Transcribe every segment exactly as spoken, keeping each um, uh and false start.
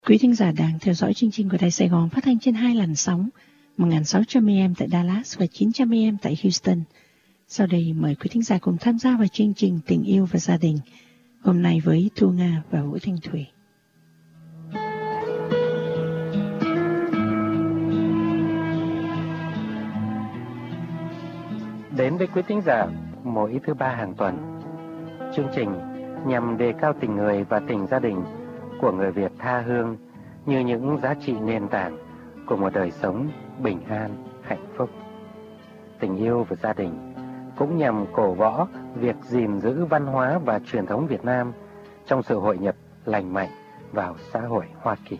Quý thính giả đang theo dõi chương trình của Đài Sài Gòn phát thanh trên hai làn sóng một nghìn sáu trăm A M tại Dallas và chín trăm A M tại Houston. Sau đây mời quý thính giả cùng tham gia vào chương trình Tình yêu và gia đình hôm nay với Thu Nga và Vũ Thanh Thủy. Đến với quý thính giả mỗi thứ ba hàng tuần, chương trình nhằm đề cao tình người và tình gia đình của người Việt tha hương như những giá trị nền tảng của một đời sống bình an, hạnh phúc. Tình yêu và gia đình cũng nhằm cổ võ việc gìn giữ văn hóa và truyền thống Việt Nam trong sự hội nhập lành mạnh vào xã hội Hoa Kỳ.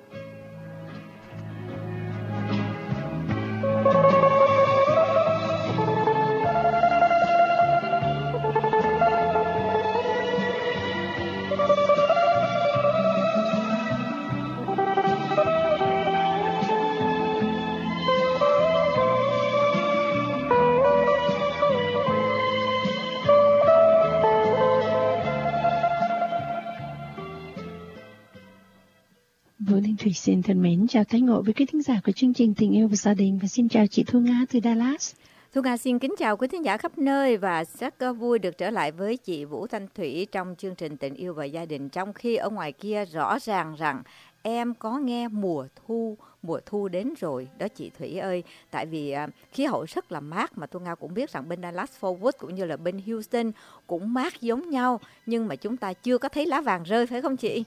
Thủy xin thân mến chào tái ngộ với quý thính giả của chương trình Tình yêu và gia đình và xin chào chị Thu Nga từ Dallas. Thu Nga xin kính chào quý thính giả khắp nơi và rất vui được trở lại với chị Vũ Thanh Thủy trong chương trình Tình yêu và gia đình, trong khi ở ngoài kia rõ ràng rằng em có nghe mùa thu, mùa thu đến rồi đó chị Thủy ơi. Tại vì uh, khí hậu rất là mát, mà Thu Nga cũng biết rằng bên Dallas Fort Worth cũng như là bên Houston cũng mát giống nhau, nhưng mà chúng ta chưa có thấy lá vàng rơi, phải không chị?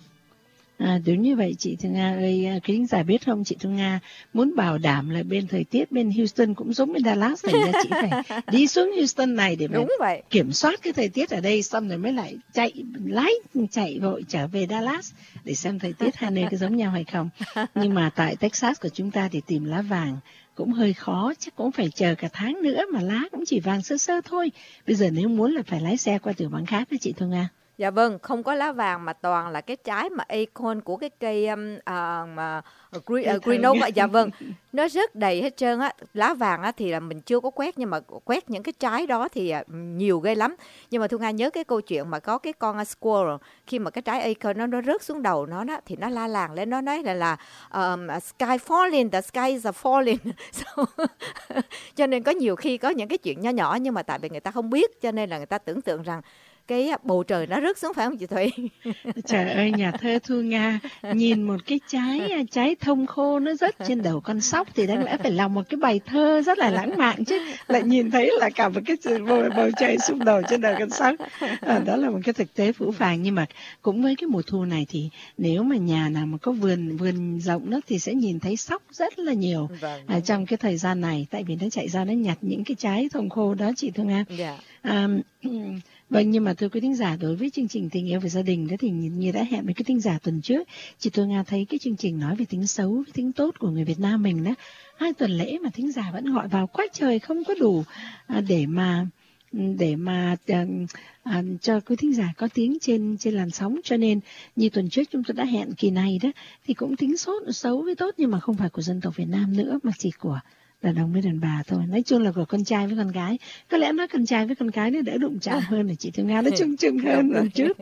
À, đúng như vậy chị Thu Nga ơi, quý khán giả biết không, chị Thu Nga muốn bảo đảm là bên thời tiết bên Houston cũng giống bên Dallas, thành ra chị phải đi xuống Houston này để mà kiểm soát cái thời tiết ở đây, xong rồi mới lại chạy lái chạy vội trở về Dallas để xem thời tiết hai nơi có giống nhau hay không. Nhưng mà tại Texas của chúng ta thì tìm lá vàng cũng hơi khó, chắc cũng phải chờ cả tháng nữa mà lá cũng chỉ vàng sơ sơ thôi. Bây giờ nếu muốn là phải lái xe qua tiểu bang khác đó chị Thu Nga. Dạ vâng, không có lá vàng mà toàn là cái trái mà acorn của cái cây um, uh, mà green, uh, green oak. Dạ vâng, nó rất đầy hết trơn á. Lá vàng á thì là mình chưa có quét, nhưng mà quét những cái trái đó thì uh, nhiều ghê lắm. Nhưng mà Thu Nga nhớ cái câu chuyện mà có cái con squirrel, khi mà cái trái acorn nó nó rớt xuống đầu nó đó, thì nó la làng lên, nó nói là là um, sky falling, the sky is falling. So, cho nên có nhiều khi có những cái chuyện nhỏ nhỏ nhưng mà tại vì người ta không biết, cho nên là người ta tưởng tượng rằng cái bầu trời nó rớt xuống, phải không chị Thủy? Trời ơi, nhà thơ Thu Nga nhìn một cái trái trái thông khô nó rớt trên đầu con sóc thì đáng lẽ phải làm một cái bài thơ rất là lãng mạn chứ, lại nhìn thấy là cả một cái bầu, bầu trời xuống đầu trên đầu con sóc. À, đó là một cái thực tế phũ phàng. Nhưng mà cũng với cái mùa thu này thì nếu mà nhà nào mà có vườn vườn rộng đó thì sẽ nhìn thấy sóc rất là nhiều. Vâng, à, trong cái thời gian này, tại vì nó chạy ra nó nhặt những cái trái thông khô đó chị Thu Nga. Yeah. À, vâng, nhưng mà thưa quý thính giả, đối với chương trình Tình yêu và gia đình đó thì như đã hẹn với quý thính giả tuần trước, chị Thu Nga thấy cái chương trình nói về tính xấu với tính tốt của người Việt Nam mình đó, hai tuần lễ mà thính giả vẫn gọi vào quá trời, không có đủ à, để mà để mà à, à, cho quý thính giả có tiếng trên trên làn sóng. Cho nên như tuần trước chúng tôi đã hẹn kỳ này đó thì cũng tính xấu, xấu với tốt, nhưng mà không phải của dân tộc Việt Nam nữa mà chỉ của đàn ông với đàn bà thôi, nói chung là của con trai với con gái. Có lẽ nói con trai với con gái nó đỡ đụng chạm hơn là chị Thu Nga, nó chung chung hơn lần trước.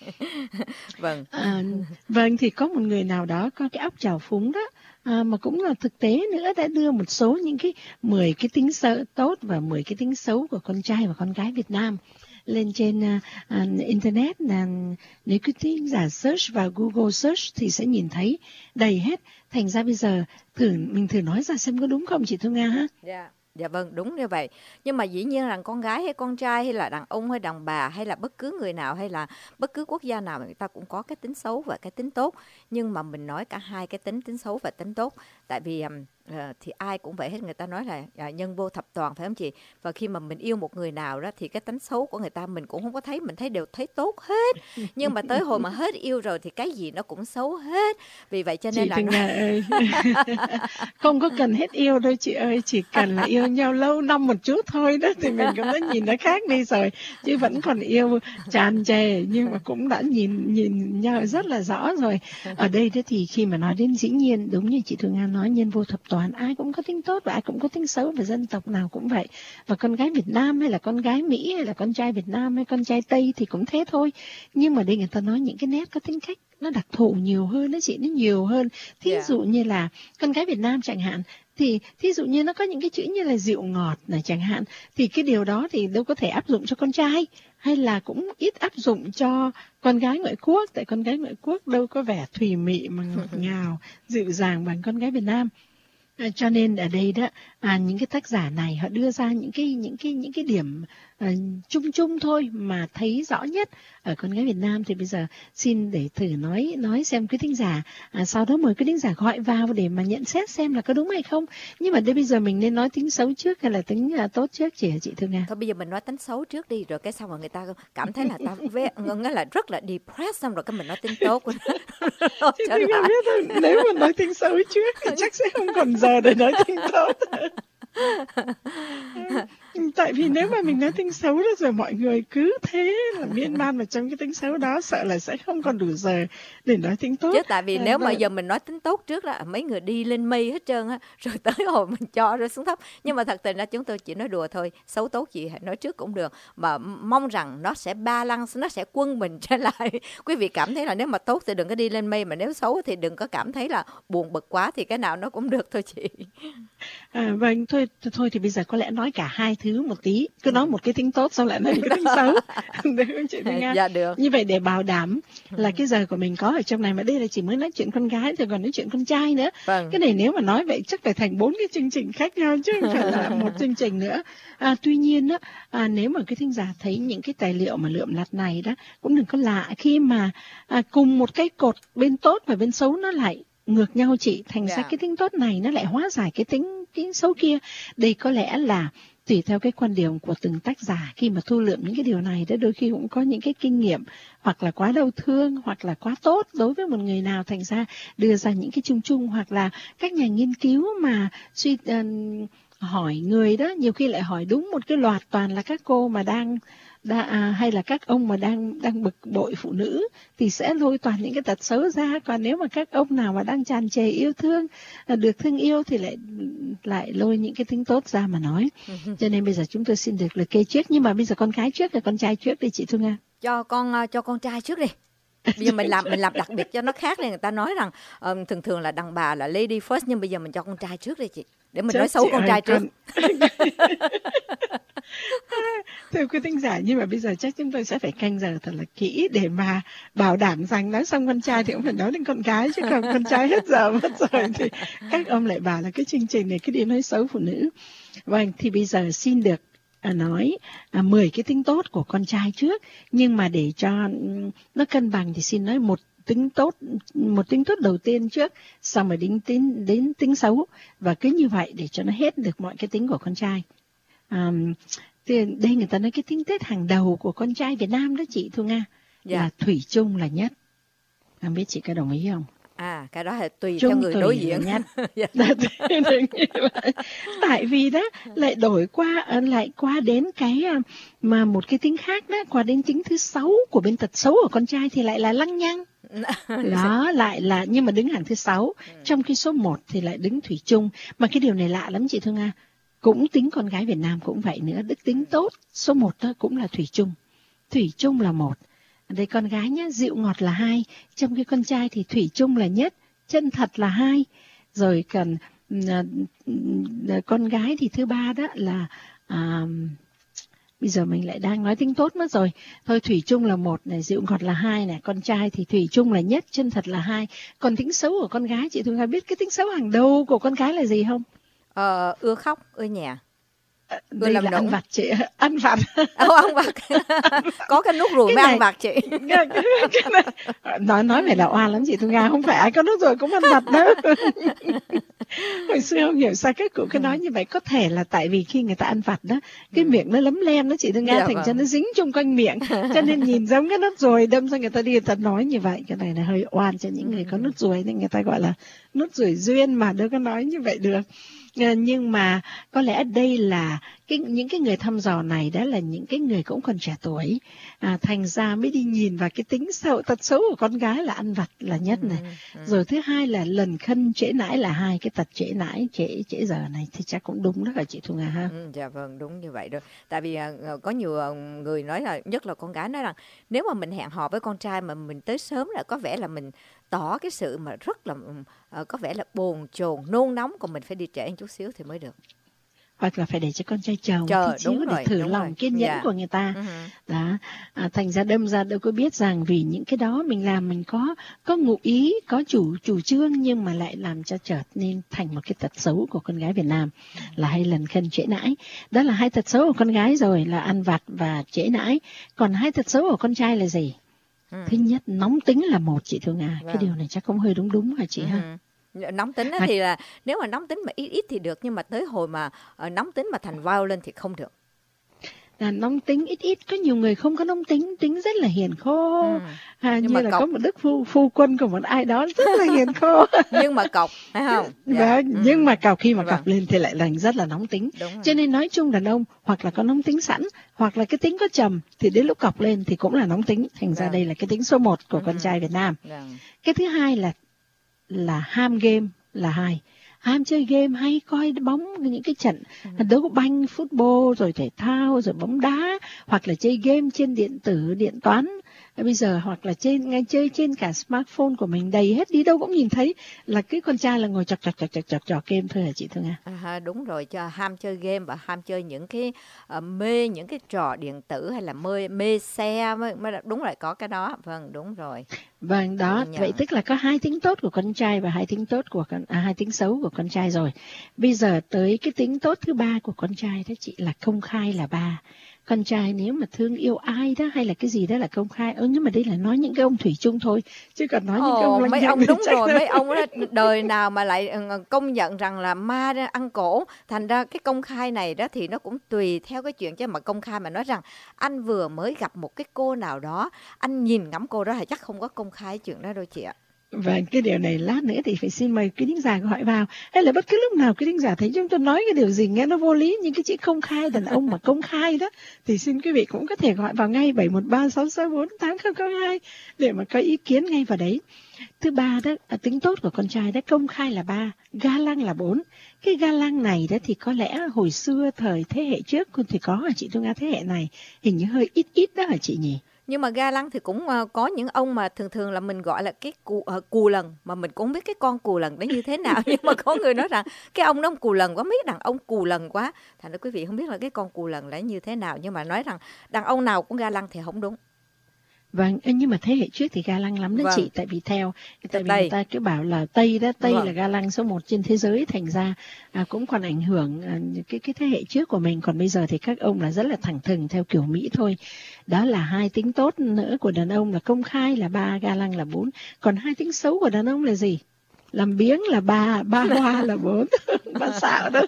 Vâng. À, vâng, thì có một người nào đó có cái óc trào phúng đó, à, mà cũng là thực tế nữa, đã đưa một số những cái mười cái tính xấu tốt và mười cái tính xấu của con trai và con gái Việt Nam lên trên uh, uh, internet. Là nếu quý thính giả search vào Google search thì sẽ nhìn thấy đầy hết. Thành ra bây giờ thử mình thử nói ra xem có đúng không chị Thu Nga ha? Dạ. Dạ vâng, đúng như vậy. Nhưng mà dĩ nhiên là con gái hay con trai hay là đàn ông hay đàn bà hay là bất cứ người nào hay là bất cứ quốc gia nào, người ta cũng có cái tính xấu và cái tính tốt. Nhưng mà mình nói cả hai cái tính, tính xấu và tính tốt. Tại vì uh, thì ai cũng vậy hết, người ta nói là uh, nhân vô thập toàn, phải không chị? Và khi mà mình yêu một người nào đó thì cái tính xấu của người ta mình cũng không có thấy, mình thấy đều thấy tốt hết. Nhưng mà tới hồi mà hết yêu rồi thì cái gì nó cũng xấu hết. Vì vậy cho nên chị là... Chị Nga ơi, không có cần hết yêu đâu chị ơi, chỉ cần là yêu nhau lâu năm một chút thôi đó thì mình cũng đã nhìn nó khác đi rồi, chứ vẫn còn yêu tràn trề nhưng mà cũng đã nhìn nhìn nhau rất là rõ rồi. Ở đây đó thì khi mà nói đến, dĩ nhiên đúng như chị Thu Nga nói, nhân vô thập toàn, ai cũng có tính tốt và ai cũng có tính xấu, và dân tộc nào cũng vậy. Và con gái Việt Nam hay là con gái Mỹ hay là con trai Việt Nam hay con trai Tây thì cũng thế thôi. Nhưng mà đây người ta nói những cái nét có tính cách nó đặc thù nhiều hơn, nó chị nó nhiều hơn. Thí Yeah. dụ như là con gái Việt Nam chẳng hạn, thì thí dụ như nó có những cái chữ như là dịu ngọt này chẳng hạn, thì cái điều đó thì đâu có thể áp dụng cho con trai, hay là cũng ít áp dụng cho con gái ngoại quốc, tại con gái ngoại quốc đâu có vẻ thùy mị mà ngọt ngào, dịu dàng bằng con gái Việt Nam. À, cho nên ở đây đó, à, những cái tác giả này họ đưa ra những cái những cái những cái điểm à, chung chung thôi mà thấy rõ nhất ở con gái Việt Nam. Thì bây giờ xin để thử nói nói xem quý thính giả, à, sau đó mời quý thính giả gọi vào để mà nhận xét xem là có đúng hay không. Nhưng mà đây bây giờ mình nên nói tính xấu trước hay là tính à, tốt trước chị hả chị Thương Nga? Thôi bây giờ mình nói tính xấu trước đi, rồi cái xong rồi người ta cảm thấy là ta vé nghĩa là rất là depressed, xong rồi cái mình nói tính tốt của nó. Chị Thương Nga biết thôi, nếu mà nói tính xấu trước thì chắc sẽ không còn giờ để nói tính tốt. Tại vì nếu mà mình nói tính xấu đó rồi mọi người cứ thế là miên man vào trong cái tính xấu đó, sợ là sẽ không còn đủ giờ để nói tính tốt. Chứ tại vì à, nếu và... mà giờ mình nói tính tốt trước là mấy người đi lên mây hết trơn á, rồi tới hồi mình cho rồi xuống thấp. Nhưng mà thật tình là chúng tôi chỉ nói đùa thôi, xấu tốt gì hãy nói trước cũng được, mà mong rằng nó sẽ balance, nó sẽ quân bình trở lại. Quý vị cảm thấy là nếu mà tốt thì đừng có đi lên mây, mà nếu xấu thì đừng có cảm thấy là buồn bực quá, thì cái nào nó cũng được thôi chị. À, vâng, thôi thôi thì bây giờ có lẽ nói cả hai thứ một tí, cứ nói một cái tính tốt xong lại nói một cái tính xấu. Được không chị Thương Nga? Dạ được. Như vậy để bảo đảm là cái giờ của mình có ở trong này, mà đây là chỉ mới nói chuyện con gái thì còn nói chuyện con trai nữa. Vâng. Cái này nếu mà nói vậy chắc phải thành bốn cái chương trình khác nhau chứ không phải là một chương trình nữa. À, tuy nhiên đó, à, nếu mà cái thính giả thấy những cái tài liệu mà lượm lặt này đó, cũng đừng có lạ khi mà à, cùng một cái cột bên tốt và bên xấu nó lại ngược nhau chị, thành Dạ. ra cái tính tốt này nó lại hóa giải cái tính cái xấu kia. Đây có lẽ là tùy theo cái quan điểm của từng tác giả khi mà thu lượm những cái điều này đó, đôi khi cũng có những cái kinh nghiệm hoặc là quá đau thương hoặc là quá tốt đối với một người nào, thành ra đưa ra những cái chung chung, hoặc là các nhà nghiên cứu mà suy uh, hỏi người đó nhiều khi lại hỏi đúng một cái loạt toàn là các cô mà đang Đa, à, hay là các ông mà đang đang bực bội phụ nữ thì sẽ lôi toàn những cái tật xấu ra. Còn nếu mà các ông nào mà đang tràn trề yêu thương, à, được thương yêu thì lại lại lôi những cái tính tốt ra mà nói. Cho nên bây giờ chúng tôi xin được liệt kê trước, nhưng mà bây giờ con gái trước hay con trai trước đi chị Thu Nga? Cho con cho con trai trước đi. Bây giờ mình làm mình làm đặc biệt cho nó khác, nên người ta nói rằng um, thường thường là đàn bà là lady first, nhưng bây giờ mình cho con trai trước đi chị, để mình Chắc nói xấu con trai trước. Thưa quý thính giả, nhưng mà bây giờ chắc chúng tôi sẽ phải canh giờ thật là kỹ để mà bảo đảm rằng nói xong con trai thì cũng phải nói đến con gái, chứ không con trai hết giờ mất rồi thì các ông lại bảo là cái chương trình này cứ đi nói xấu phụ nữ. Vâng, thì bây giờ xin được à, nói à, mười cái tính tốt của con trai trước, nhưng mà để cho nó cân bằng thì xin nói một tính tốt một tính tốt đầu tiên trước, xong rồi đến tính đến tính xấu, và cứ như vậy để cho nó hết được mọi cái tính của con trai. À, thì đây người ta nói cái tính tết hàng đầu của con trai Việt Nam đó chị Thu Nga, Dạ. là thủy chung là nhất. Không biết chị có đồng ý không? À, cái đó là tùy Chung theo người tùy đối là diện. nhất. Dạ. Tại vì đó lại đổi qua lại qua đến cái mà một cái tính khác đó, qua đến tính thứ sáu của bên tật xấu của con trai thì lại là lăng nhăng. Đó lại là, nhưng mà đứng hàng thứ sáu, trong khi số một thì lại đứng thủy chung. Mà cái điều này lạ lắm chị Thương Nga, cũng tính con gái Việt Nam cũng vậy nữa, đức tính tốt số một đó cũng là thủy chung. Thủy chung là một. Đây con gái nhá, dịu ngọt là hai, trong khi con trai thì thủy chung là nhất, chân thật là hai. Rồi cần uh, con gái thì thứ ba đó là uh, bây giờ mình lại đang nói tính tốt mất rồi. Thôi thủy chung là một này, dịu ngọt là hai này, con trai thì thủy chung là nhất, chân thật là hai. Còn tính xấu của con gái, chị Thu Nga biết cái tính xấu hàng đầu của con gái là gì không? Ờ, ưa khóc, ưa nhẹ. À, đây là ăn vặt chị, ăn vặt. Ồ, ăn vặt. Có cái nút ruồi mới ăn vặt chị. Cái, cái này, nói nói về là oan lắm chị Thu Nga, không phải ai có nút ruồi cũng ăn vặt đâu. Hồi xưa không hiểu sao các cụ cứ nói như vậy, có thể là tại vì khi người ta ăn vặt đó, cái miệng nó lấm lem đó chị Thu Nga, dạ, thành vâng. cho nó dính chung quanh miệng, cho nên nhìn giống cái nút ruồi, đâm ra người ta đi người ta nói như vậy. Cái này là hơi oan cho những người có nút ruồi, nên người ta gọi là nút ruồi duyên, mà đâu có nói như vậy được. À, nhưng mà có lẽ đây là cái những cái người thăm dò này đó là những cái người cũng còn trẻ tuổi, à, thành ra mới đi nhìn vào cái tính xấu tật xấu của con gái là ăn vặt là nhất này, ừ, ừ. Rồi thứ hai là lần khân trễ nải là hai cái tật trễ nải trễ trễ giờ này thì chắc cũng đúng đó hả chị Thu Nga ha? Ừ, dạ vâng, đúng như vậy rồi. Tại vì uh, có nhiều uh, người nói là, nhất là con gái nói rằng nếu mà mình hẹn hò với con trai mà mình tới sớm là có vẻ là mình tỏ cái sự mà rất là uh, có vẻ là bồn chồn nôn nóng, còn mình phải đi trễ một chút xíu thì mới được. Hoặc là phải để cho con trai chờ một Chờ, chút xíu để rồi, thử lòng rồi. Kiên nhẫn, dạ. Của người ta. Uh-huh. Đó, à, thành ra đâm ra đâu có biết rằng vì những cái đó mình làm mình có có ngụ ý, có chủ chủ trương nhưng mà lại làm cho chợt nên thành một cái tật xấu của con gái Việt Nam, uh-huh. là hay lần khân trễ nải. Đó là hai tật xấu của con gái rồi, là ăn vặt và trễ nải. Còn hai tật xấu của con trai là gì? Uh-huh. Thứ nhất, nóng tính là một, chị Thu Nga. Wow. Cái điều này chắc cũng hơi đúng đúng hả chị uh-huh. ha? Nóng tính á, thì là nếu mà nóng tính mà ít ít thì được, nhưng mà tới hồi mà uh, nóng tính mà thành violent thì không được. Là nóng tính ít ít, có nhiều người không có nóng tính, tính rất là hiền khô, ừ. à, như là cọc. Có một đức phu phu quân của một ai đó rất là hiền khô. Nhưng mà cọc, phải không? Dạ. Đó, ừ. Nhưng mà cọc khi mà vâng. cọc lên thì lại là rất là nóng tính. Cho nên nói chung đàn ông hoặc là có nóng tính sẵn, hoặc là cái tính có trầm, thì đến lúc cọc lên thì cũng là nóng tính. Thành vâng. ra đây là cái tính số một của ừ. con trai Việt Nam. Vâng. Cái thứ hai là là ham game là hai, ham chơi game hay coi bóng, những cái trận ừ. đấu banh, football rồi thể thao rồi bóng đá, hoặc là chơi game trên điện tử, điện toán bây giờ, hoặc là trên ngay chơi trên cả smartphone của mình đầy hết, đi đâu cũng nhìn thấy là cái con trai là ngồi chọc chọc chọc chọc chọc chọc game thôi hả chị Thương Nga? À, đúng rồi, cho ham chơi game và ham chơi những cái uh, mê những cái trò điện tử hay là mê mê xe mới, mới đúng rồi, có cái đó. Vâng, đúng rồi. Vâng, đó, vậy tức là có hai tính tốt của con trai và hai tính tốt của con à, hai tính xấu của con trai rồi. Bây giờ tới cái tính tốt thứ ba của con trai đó chị, là công khai là ba. Con trai nếu mà thương yêu ai đó hay là cái gì đó là công khai. Ơ nhưng mà đây là nói những cái ông thủy chung thôi, chứ còn nói Ồ, những cái ông mấy ông đúng rồi, mấy ông đó đời nào mà lại công nhận rằng là ma ăn cổ. Thành ra cái công khai này đó thì nó cũng tùy theo cái chuyện, chứ mà công khai mà nói rằng anh vừa mới gặp một cái cô nào đó, anh nhìn ngắm cô đó thì chắc không có công khai chuyện đó đâu chị ạ. Và cái điều này lát nữa thì phải xin mời quý thính giả gọi vào, hay là bất cứ lúc nào quý thính giả thấy chúng tôi nói cái điều gì nghe nó vô lý, nhưng cái chữ công khai, đàn ông mà công khai đó thì xin quý vị cũng có thể gọi vào ngay bảy một ba sáu sáu bốn tám không không hai để mà có ý kiến ngay vào đấy. Thứ ba đó, tính tốt của con trai đó, công khai là ba, ga lăng là bốn. Cái ga lăng này đó thì có lẽ hồi xưa thời thế hệ trước thì có hả chị Thu Nga? Thế hệ này hình như hơi ít ít đó hả chị nhỉ? Nhưng mà ga lăng thì cũng uh, có những ông mà thường thường là mình gọi là cái cù, uh, cù lần, mà mình cũng không biết cái con cù lần đấy như thế nào. Nhưng mà có người nói rằng cái ông đó cù lần quá, mấy đàn ông cù lần quá. Thành ra quý vị không biết là cái con cù lần là như thế nào. Nhưng mà nói rằng đàn ông nào cũng ga lăng thì không đúng. Vâng, nhưng mà thế hệ trước thì ga lăng lắm đó vâng. chị, tại vì theo tại vì người ta cứ bảo là Tây đó, Tây vâng. là ga lăng số một trên thế giới, thành ra à, cũng còn ảnh hưởng à, cái cái thế hệ trước của mình, còn bây giờ thì các ông là rất là thẳng thừng theo kiểu Mỹ thôi. Đó là hai tính tốt nữa của đàn ông là công khai là ba, ga lăng là bốn. Còn hai tính xấu của đàn ông là gì? Làm biếng là ba, ba hoa là bốn, ba xạo đó.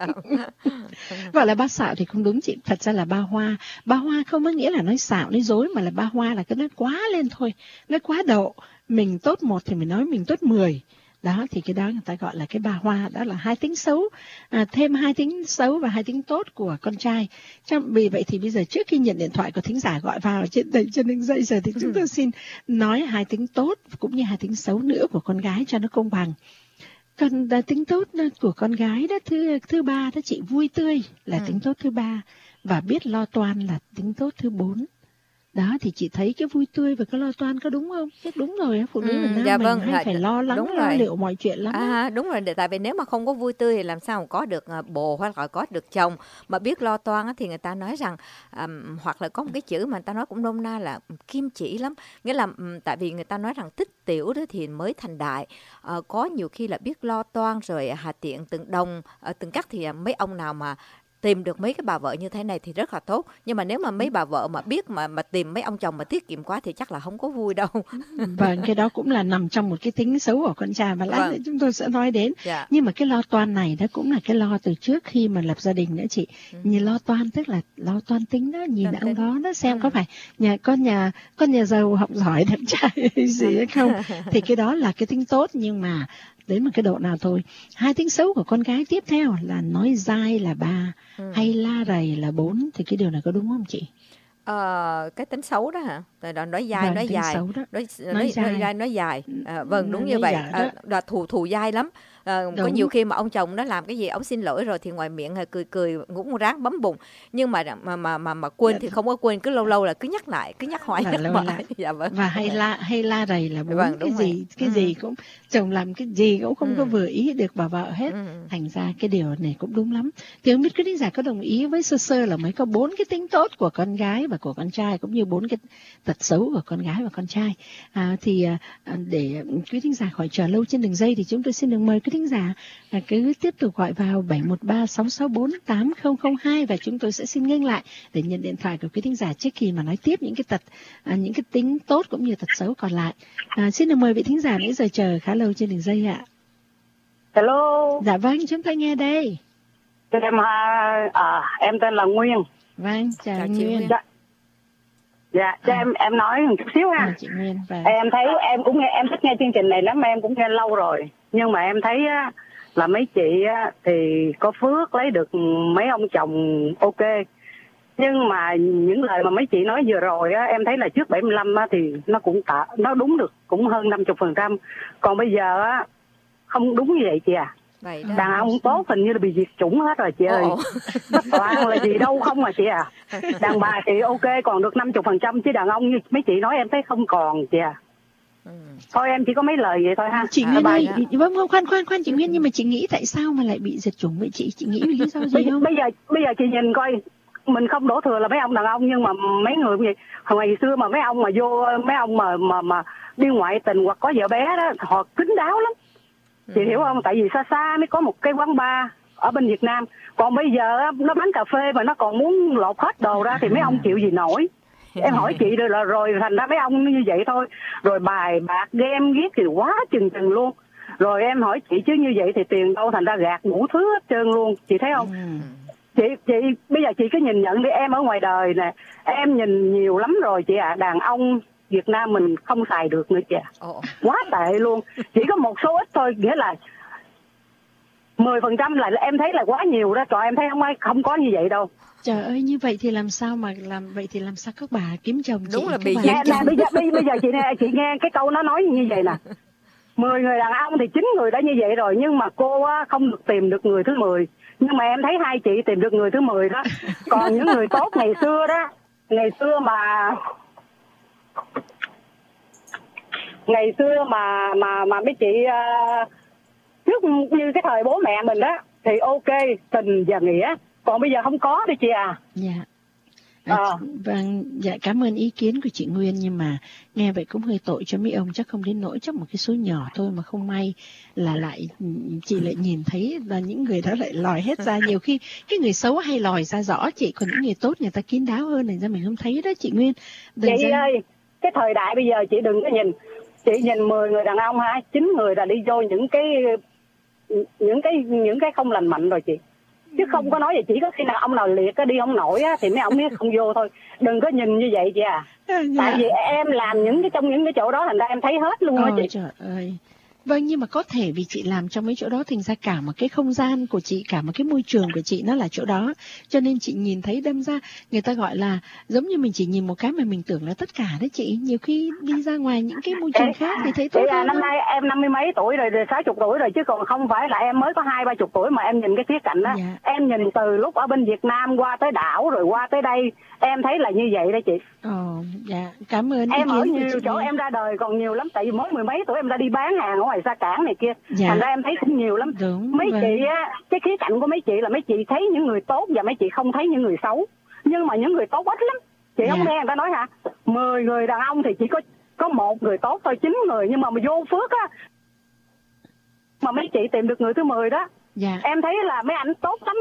Và là ba xạo thì không đúng chị, thật ra là ba hoa. Ba hoa không có nghĩa là nói xạo, nói dối, mà là ba hoa là cái nói quá lên thôi, nói quá độ. Mình tốt một thì mình nói mình tốt mười. Đó thì cái đó người ta gọi là cái ba hoa, đó là hai tính xấu, à, thêm hai tính xấu và hai tính tốt của con trai. Trong vì vậy thì bây giờ trước khi nhận điện thoại của thính giả gọi vào trên trên đường dây giờ thì chúng tôi xin nói hai tính tốt cũng như hai tính xấu nữa của con gái cho nó công bằng. Còn tính tốt của con gái đó, thứ thứ ba đó chị, vui tươi là ừ. tính tốt thứ ba, và biết lo toan là tính tốt thứ bốn. Đó thì chị thấy cái vui tươi và cái lo toan có đúng không? Chắc đúng rồi, phụ nữ Việt Nam dạ, mình vâng, hay phải lo lắng, đúng lo rồi. liệu mọi chuyện lắm. À, đúng rồi, tại vì nếu mà không có vui tươi thì làm sao mà có được bồ hoặc là có được chồng. Mà biết lo toan thì người ta nói rằng um, hoặc là có một cái chữ mà người ta nói cũng nôm na là kim chỉ lắm. Nghĩa là um, tại vì người ta nói rằng tích tiểu đó thì mới thành đại. Uh, có nhiều khi là biết lo toan rồi hà tiện từng đồng, uh, từng cắt thì mấy ông nào mà tìm được mấy cái bà vợ như thế này thì rất là tốt. Nhưng mà nếu mà mấy bà vợ mà biết mà mà tìm mấy ông chồng mà tiết kiệm quá thì chắc là không có vui đâu. Vâng, cái đó cũng là nằm trong một cái tính xấu của con trai mà lát nữa vâng. chúng tôi sẽ nói đến. Dạ. Nhưng mà cái lo toan này đó cũng là cái lo từ trước khi mà lập gia đình nữa chị. Ừ. Như lo toan tức là lo toan tính đó, nhìn ông đó đó xem ừ. có phải nhà con nhà con nhà giàu học giỏi đẹp trai hay gì hay không. Thì cái đó là cái tính tốt, nhưng mà đến một cái độ nào thôi. Hai tính xấu của con gái tiếp theo là nói dai là ba, ừ. hay la rầy là bốn, thì cái điều này có đúng không chị? Ờ, cái tính xấu đó hả? Nói, nói dai, vâng, nói dài, nói, nói, nói, dài. nói, nói dài. À, vâng, đúng nói như vậy. À, là thù thù dai lắm. À, có nhiều khi mà ông chồng nó làm cái gì ông xin lỗi rồi thì ngoài miệng cười cười ngủ ráng bấm bụng, nhưng mà mà mà mà, mà quên thì không có quên, cứ lâu lâu là cứ nhắc lại, cứ nhắc hoài nhắc lại. lại. Dạ vâng. Và hay la hay la rầy là bốn, vâng, cái gì rồi. cái ừ. gì cũng chồng làm cái gì cũng không ừ. có vừa ý được bà vợ hết. Ừ. Thành ra cái điều này cũng đúng lắm. Thì không biết quý thính giả có đồng ý với sơ sơ là mới có bốn cái tính tốt của con gái và của con trai, cũng như bốn cái tật xấu của con gái và con trai. À, thì à, để quý thính giả khỏi chờ lâu trên đường dây thì chúng tôi xin được mời quý thính giả à, cứ tiếp tục gọi vào bảy một ba sáu sáu bốn tám không không hai và chúng tôi sẽ xin ngưng lại để nhận điện thoại của quý thính giả trước khi mà nói tiếp những cái tật à, những cái tính tốt cũng như tật xấu còn lại. À, xin được mời vị thính giả nãy giờ chờ khá lâu trên đường dây ạ. Hello. Dạ vâng, chúng ta nghe đây. Em à, em tên là Nguyên. Vâng, chào, chào Nguyên. Dạ, dạ cho à. em em nói một chút xíu ha. À, chị Nguyên, vâng. Em thấy em cũng nghe, em thích nghe chương trình này lắm, em cũng nghe lâu rồi. Nhưng mà em thấy á, là mấy chị á, thì có phước lấy được mấy ông chồng ok. Nhưng mà những lời mà mấy chị nói vừa rồi á, em thấy là trước bảy mươi lăm á, thì nó cũng tạ, nó đúng được cũng hơn năm mươi phần trăm. Còn bây giờ á, không đúng như vậy chị à. Vậy đó. Đàn ông tốt hình như là bị diệt chủng hết rồi chị ơi. Toàn là gì đâu không à chị à. Đàn bà thì ok còn được năm mươi phần trăm, chứ đàn ông như mấy chị nói em thấy không còn chị à. Ừ. Thôi em chỉ có mấy lời vậy thôi ha. Chị Nguyên ơi, vâng không, khoan khoan khoan chị Nguyên, nhưng mà chị nghĩ tại sao mà lại bị diệt chủng vậy chị? Chị nghĩ vì lý do gì không? Bây giờ bây giờ chị nhìn coi, mình không đổ thừa là mấy ông đàn ông, nhưng mà mấy người vậy hồi ngày xưa mà mấy ông mà vô mấy ông mà mà mà đi ngoại tình hoặc có vợ bé đó, họ kín đáo lắm. Chị hiểu không? Tại vì xa xa mới có một cái quán bar ở bên Việt Nam. Còn bây giờ nó bán cà phê mà nó còn muốn lột hết đồ ra thì mấy ông chịu gì nổi. Em hỏi chị rồi là rồi thành ra mấy ông như vậy thôi. Rồi bài bạc game ghét thì quá chừng chừng luôn. Rồi em hỏi chị chứ như vậy thì tiền đâu, thành ra gạt đủ thứ hết trơn luôn. Chị thấy không? Chị chị bây giờ chị cứ nhìn nhận đi, em ở ngoài đời nè, em nhìn nhiều lắm rồi chị ạ. À, đàn ông Việt Nam mình không xài được nữa chị ạ. À. Quá tệ luôn. Chỉ có một số ít thôi, nghĩa là mười phần trăm là em thấy là quá nhiều đó. Trời, em thấy không ai không có như vậy đâu. Trời ơi, như vậy thì làm sao mà làm vậy thì làm sao các bà kiếm chồng chị? Đúng là bị nè, nè, bây giờ bây, bây giờ chị nghe chị nghe cái câu nó nói như vậy nè. mười người đàn ông thì chín người đã như vậy rồi, nhưng mà cô á, không được tìm được người thứ mười. Nhưng mà em thấy hai chị tìm được người thứ mười đó. Còn những người tốt ngày xưa đó, ngày xưa mà ngày xưa mà mà mà mấy chị uh, trước như cái thời bố mẹ mình đó thì ok, tình và nghĩa. Còn bây giờ không có đấy chị à. Dạ. À, à. Vâng, dạ cảm ơn ý kiến của chị Nguyên, nhưng mà nghe vậy cũng hơi tội cho mấy ông, chắc không đến nỗi, chắc một cái số nhỏ thôi mà không may là lại chị lại nhìn thấy là những người đó lại lòi hết ra. Nhiều khi cái người xấu hay lòi ra rõ chị, còn những người tốt người ta kín đáo hơn, này ra mình không thấy đó chị Nguyên. Đừng chị ra... ơi, cái thời đại bây giờ chị đừng có nhìn, chị nhìn mười người đàn ông ha, chín người là đi vô những cái những cái những cái không lành mạnh rồi chị. Chứ không có nói gì, chỉ có khi nào ông nào liệt cái đi ông nổi á thì mấy ông biết không vô thôi. Đừng có nhìn như vậy chị à. Dạ. Tại vì em làm những cái trong những cái chỗ đó thành ra em thấy hết luôn á chị. Trời ơi. Vâng, nhưng mà có thể vì chị làm trong mấy chỗ đó thành ra cả một cái không gian của chị, cả một cái môi trường của chị nó là chỗ đó, cho nên chị nhìn thấy đâm ra người ta gọi là giống như mình chỉ nhìn một cái mà mình tưởng là tất cả đấy chị. Nhiều khi đi ra ngoài những cái môi trường khác thì thấy tốt hơn. À, năm nay em năm mươi mấy tuổi rồi, rồi sáu chục tuổi rồi, chứ còn không phải là em mới có hai ba chục tuổi mà em nhìn cái khía cạnh đó. Dạ. Em nhìn từ lúc ở bên Việt Nam qua tới đảo rồi qua tới đây, em thấy là như vậy đó chị. Ồ, dạ, cảm ơn. Em ở nhiều chỗ, em ra đời còn nhiều lắm, tại vì mới mười mấy tuổi em đã đi bán hàng ở ngoài xa cảng này kia. Dạ. Thành ra em thấy cũng nhiều lắm. Đúng, mấy vâng. chị á, cái khía cạnh của mấy chị là mấy chị thấy những người tốt và mấy chị không thấy những người xấu. Nhưng mà những người tốt ít lắm. Chị dạ. không nghe người ta nói hả? mười người đàn ông thì chỉ có có một người tốt thôi, chín người, nhưng mà mà vô phước á mà mấy chị tìm được người thứ mười đó. Dạ. Em thấy là mấy anh tốt lắm đó.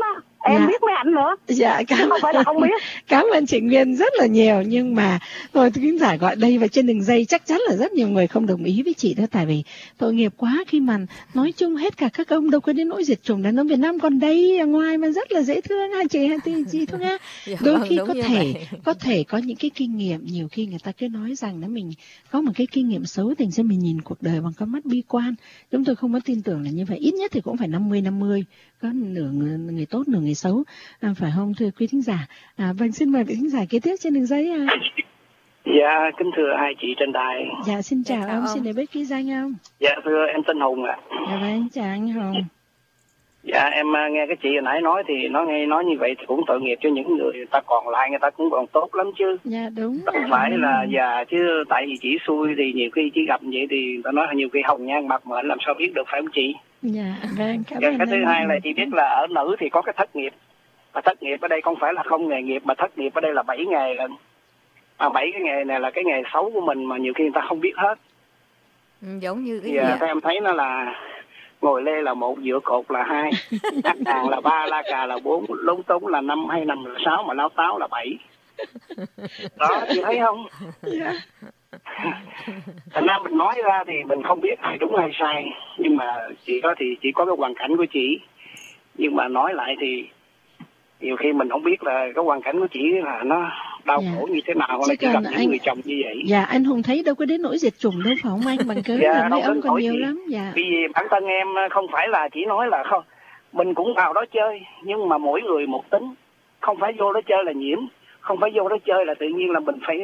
Em Dạ. biết mấy anh nữa. Dạ, cảm Không phải là không biết. Cảm ơn chị Nguyên rất là nhiều, nhưng mà thôi khán giả gọi đây và trên đường dây chắc chắn là rất nhiều người không đồng ý với chị đó, tại vì tội nghiệp quá khi mà nói chung hết cả các ông đâu có đến nỗi diệt chủng, đàn ông Việt Nam còn đây ở ngoài mà rất là dễ thương ha chị ha chị, chị Thu Nga. Dạ Đôi vâng, khi đúng có như thể vậy. có thể có những cái kinh nghiệm, nhiều khi người ta cứ nói rằng là mình có một cái kinh nghiệm xấu thành ra mình nhìn cuộc đời bằng con mắt bi quan. Chúng tôi không có tin tưởng là như vậy, ít nhất thì cũng phải năm mươi năm mươi, có nửa người, người tốt nửa người xấu, à, phải không thưa quý thính giả? À, vâng, xin mời vị thính giả kế tiếp trên đường dây. À. Dạ, kính thưa hai chị trên đài. Dạ, xin chào Dạ, chào ông, ông. xin để biết ký danh ông. Dạ, thưa em tên Hùng ạ. Dạ vâng, chào anh Hùng. Dạ, em à, nghe cái chị hồi nãy nói thì nó nghe nói như vậy thì cũng tội nghiệp cho những người, người ta còn lại, người ta cũng còn tốt lắm chứ. Dạ đúng. Không rồi. phải là già chứ, tại vì chị xui thì nhiều khi chỉ gặp vậy thì người ta nói là nhiều khi hồng nhan bạc mệnh làm sao biết được, phải không chị? Dạ vâng, cảm Dạ, ơn cái thứ anh. hai là chị biết là ở nữ thì có cái thất nghiệp. Và thất nghiệp ở đây không phải là không nghề nghiệp, mà thất nghiệp ở đây là bảy nghề lần. Mà bảy cái nghề này là cái nghề xấu của mình mà nhiều khi người ta không biết hết. Ừ, giống như cái Thì gì à, ạ? theo em thấy nó là ngồi lê là một, dựa cột là hai, nhắc đàn là ba, la cà là bốn, lúng túng là năm, hay nằm là sáu, mà lao táo là bảy. Đó, chị thấy không? Dạ. Thành ra mình nói ra thì mình không biết ai đúng hay sai, nhưng mà chị có thì chỉ có cái hoàn cảnh của chị, nhưng mà nói lại thì nhiều khi mình không biết là cái hoàn cảnh của chị là nó đau Dạ. khổ như thế nào, Chứ là chị gặp còn những anh- người chồng như vậy. Dạ, anh Hùng thấy đâu có đến nỗi diệt chủng đâu phải không anh, bằng cớ Dạ, là mấy đâu ông đến còn nỗi nhiều gì. lắm. Dạ. Vì bản thân em không phải là chỉ nói là không, mình cũng vào đó chơi, nhưng mà mỗi người một tính, không phải vô đó chơi là nhiễm, không phải vô đó chơi là tự nhiên là mình phải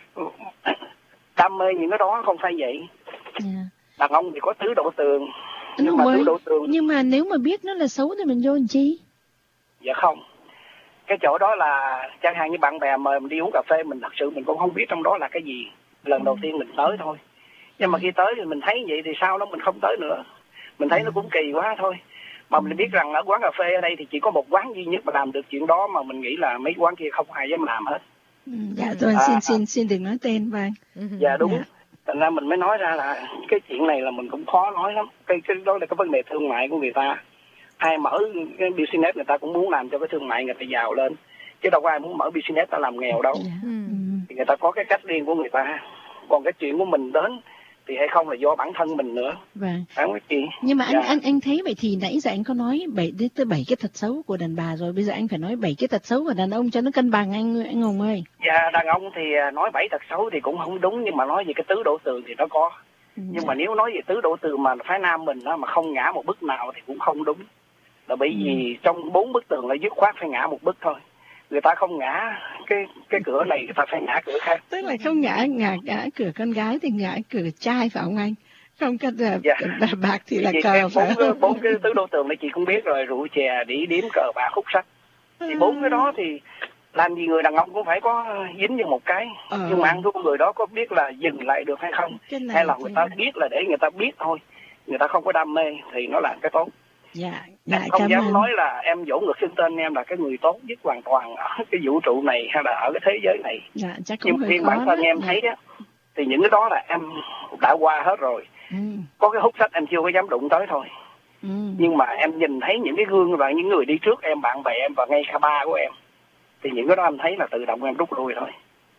đam mê những cái đó, không phải vậy. Dạ. Đàn ông thì có tứ độ tường, Anh nhưng Hùng mà ơi, tứ độ tường nhưng mà nếu mà biết nó là xấu thì mình vô làm chi? dạ không. Cái chỗ đó là chẳng hạn như bạn bè mời mình đi uống cà phê, mình thật sự mình cũng không biết trong đó là cái gì, lần đầu tiên mình tới thôi. Nhưng mà khi tới thì mình thấy vậy thì sau đó mình không tới nữa, mình thấy nó cũng kỳ quá thôi. Mà mình biết rằng ở quán cà phê ở đây thì chỉ có một quán duy nhất mà làm được chuyện đó, mà mình nghĩ là mấy quán kia không ai dám làm hết. Ừ, dạ rồi, À. xin xin xin đừng nói tên. Vâng. Dạ đúng. Dạ. Thành ra mình mới nói ra là cái chuyện này là mình cũng khó nói lắm. Cái, cái đó là cái vấn đề thương mại của người ta. Ai mở cái business người ta cũng muốn làm cho cái thương mại người ta giàu lên, chứ đâu có ai muốn mở business ta làm nghèo đâu. Dạ. Ừ. Ừ. Thì người ta có cái cách riêng của người ta. Còn cái chuyện của mình đến thì hay không là do bản thân mình nữa, Vâng. phải không chị? Nhưng mà anh Dạ. anh anh thấy vậy thì nãy giờ anh có nói bảy đến tới bảy cái tật xấu của đàn bà rồi, bây giờ anh phải nói bảy cái tật xấu của đàn ông cho nó cân bằng anh anh Hùng ơi. Dạ, đàn ông thì nói bảy tật xấu thì cũng không đúng, nhưng mà nói về cái tứ độ tường thì nó có. Nhưng mà nếu nói về tứ độ tường mà phái nam mình đó mà không ngã một bức nào thì cũng không đúng. Là bởi vì trong bốn bức tường là dứt khoát phải ngã một bức thôi. Người ta không ngã cái cái cửa này, người ta phải ngã cửa khác. Tức là không ngã ngã ngã cửa con gái thì ngã cửa trai phải không anh? Không cần là Dạ. bà bạc thì là Chị- cờ cái phải bốn, cái, không? bốn cái tứ độ tường này chị cũng biết rồi, rượu chè, đĩ điếm, cờ bạc, hút sách. Thì bốn cái đó thì làm gì người đàn ông cũng phải có dính như một cái. Ờ. Nhưng mà ăn thua người đó có biết là dừng lại được hay không, Cái này hay là người thì- ta biết là để người ta biết thôi, người ta không có đam mê thì nó là cái tốt. Dạ, dạ Em không cảm dám ơn. nói là em vỗ ngực xưng tên em là cái người tốt nhất hoàn toàn ở cái vũ trụ này hay là ở cái thế giới này. Dạ, chắc cũng Nhưng hơi riêng khó bản thân đó. em Dạ. thấy á, thì những cái đó là em đã qua hết rồi. Ừ. Có cái hút sách em chưa có dám đụng tới thôi. Ừ. Nhưng mà em nhìn thấy những cái gương và những người đi trước em, bạn bè em và ngay cả ba của em, thì những cái đó em thấy là tự động em rút lui thôi.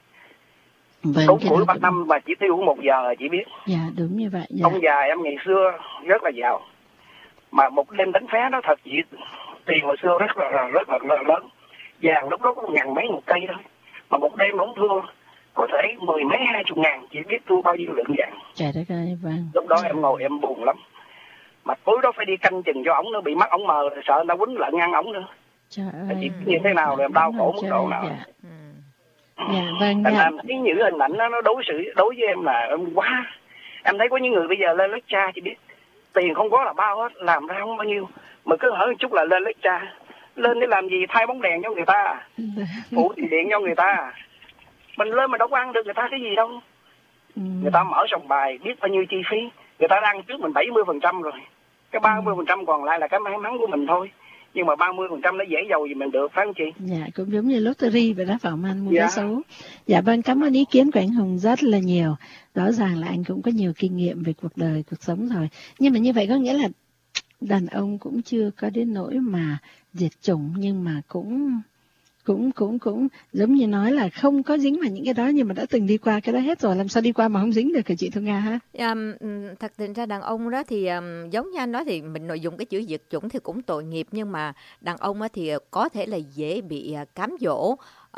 Vâng, Cúng cái củi đó bắt cũng- năm và chỉ tiêu một giờ là chị biết. Dạ, đúng như vậy. Dạ. Ông già em ngày xưa rất là giàu, mà một đêm đánh phá đó thật chị, tiền hồi xưa rất là rất là, rất là lớn. Vàng lúc đó có ngàn mấy một cây thôi, mà một đêm ông thua có thể mười mấy hai chục ngàn, chị biết thua bao nhiêu lượng vàng. Trời đất ơi, vâng. Lúc đó em ngồi em buồn lắm, mà tối đó phải đi canh chừng cho ổng nữa, bị mắt ổng mờ rồi sợ người ta quýnh lợn ăn ổng nữa. Trời Thì ơi. chị biết như thế nào rồi em đau khổ mức Trời, độ nào. Dạ, Ừ. dạ vâng, Thành dạ. ra em thấy những hình ảnh đó nó đối xử đối với em là em quá. Em thấy có những người bây giờ lên lết cha, chị biết tiền không có là bao hết, làm ra không bao nhiêu, mà cứ hỏi một chút là lên lết cha. Lên để làm gì? Thay bóng đèn cho người ta, phụ tiền điện cho người ta. Mình lên mà đâu có ăn được người ta cái gì đâu. Ừ. Người ta mở sòng bài biết bao nhiêu chi phí, người ta đang trước mình bảy mươi phần trăm rồi, cái ba mươi phần trăm còn lại là cái may mắn của mình thôi. Nhưng mà ba mươi phần trăm nó dễ giàu gì mình được, phải không chị? Dạ, cũng giống như lottery vậy đó, phải không anh? Mua Dạ. vé số. Dạ vâng, cảm ơn ý kiến của anh Hùng rất là nhiều. Rõ ràng là anh cũng có nhiều kinh nghiệm về cuộc đời, cuộc sống rồi. Nhưng mà như vậy có nghĩa là đàn ông cũng chưa có đến nỗi mà diệt chủng, nhưng mà cũng cũng cũng cũng giống như nói là không có dính vào những cái đó, nhưng mà đã từng đi qua cái đó hết rồi, làm sao đi qua mà không dính được hả chị Thu Nga ha? Um, thật tình ra đàn ông đó thì um, giống như anh nói thì mình nội dùng cái chữ diệt chủng thì cũng tội nghiệp, nhưng mà đàn ông á thì có thể là dễ bị uh, cám dỗ.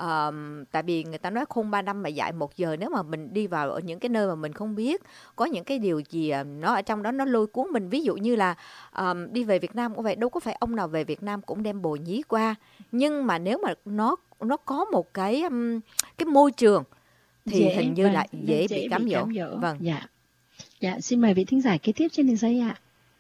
Um, tại vì người ta nói khôn ba năm mà dạy một giờ. Nếu mà mình đi vào ở những cái nơi mà mình không biết, có những cái điều gì nó ở trong đó nó lôi cuốn mình, ví dụ như là um, đi về Việt Nam cũng vậy, đâu có phải ông nào về Việt Nam cũng đem bồ nhí qua, nhưng mà nếu mà nó nó có một cái um, cái môi trường thì Dễ, hình như vâng, là dễ, dễ bị cám bị dỗ. cám dỗ. Vâng. Dạ. Dạ, xin mời vị thính giả kế tiếp trên đường dây ạ.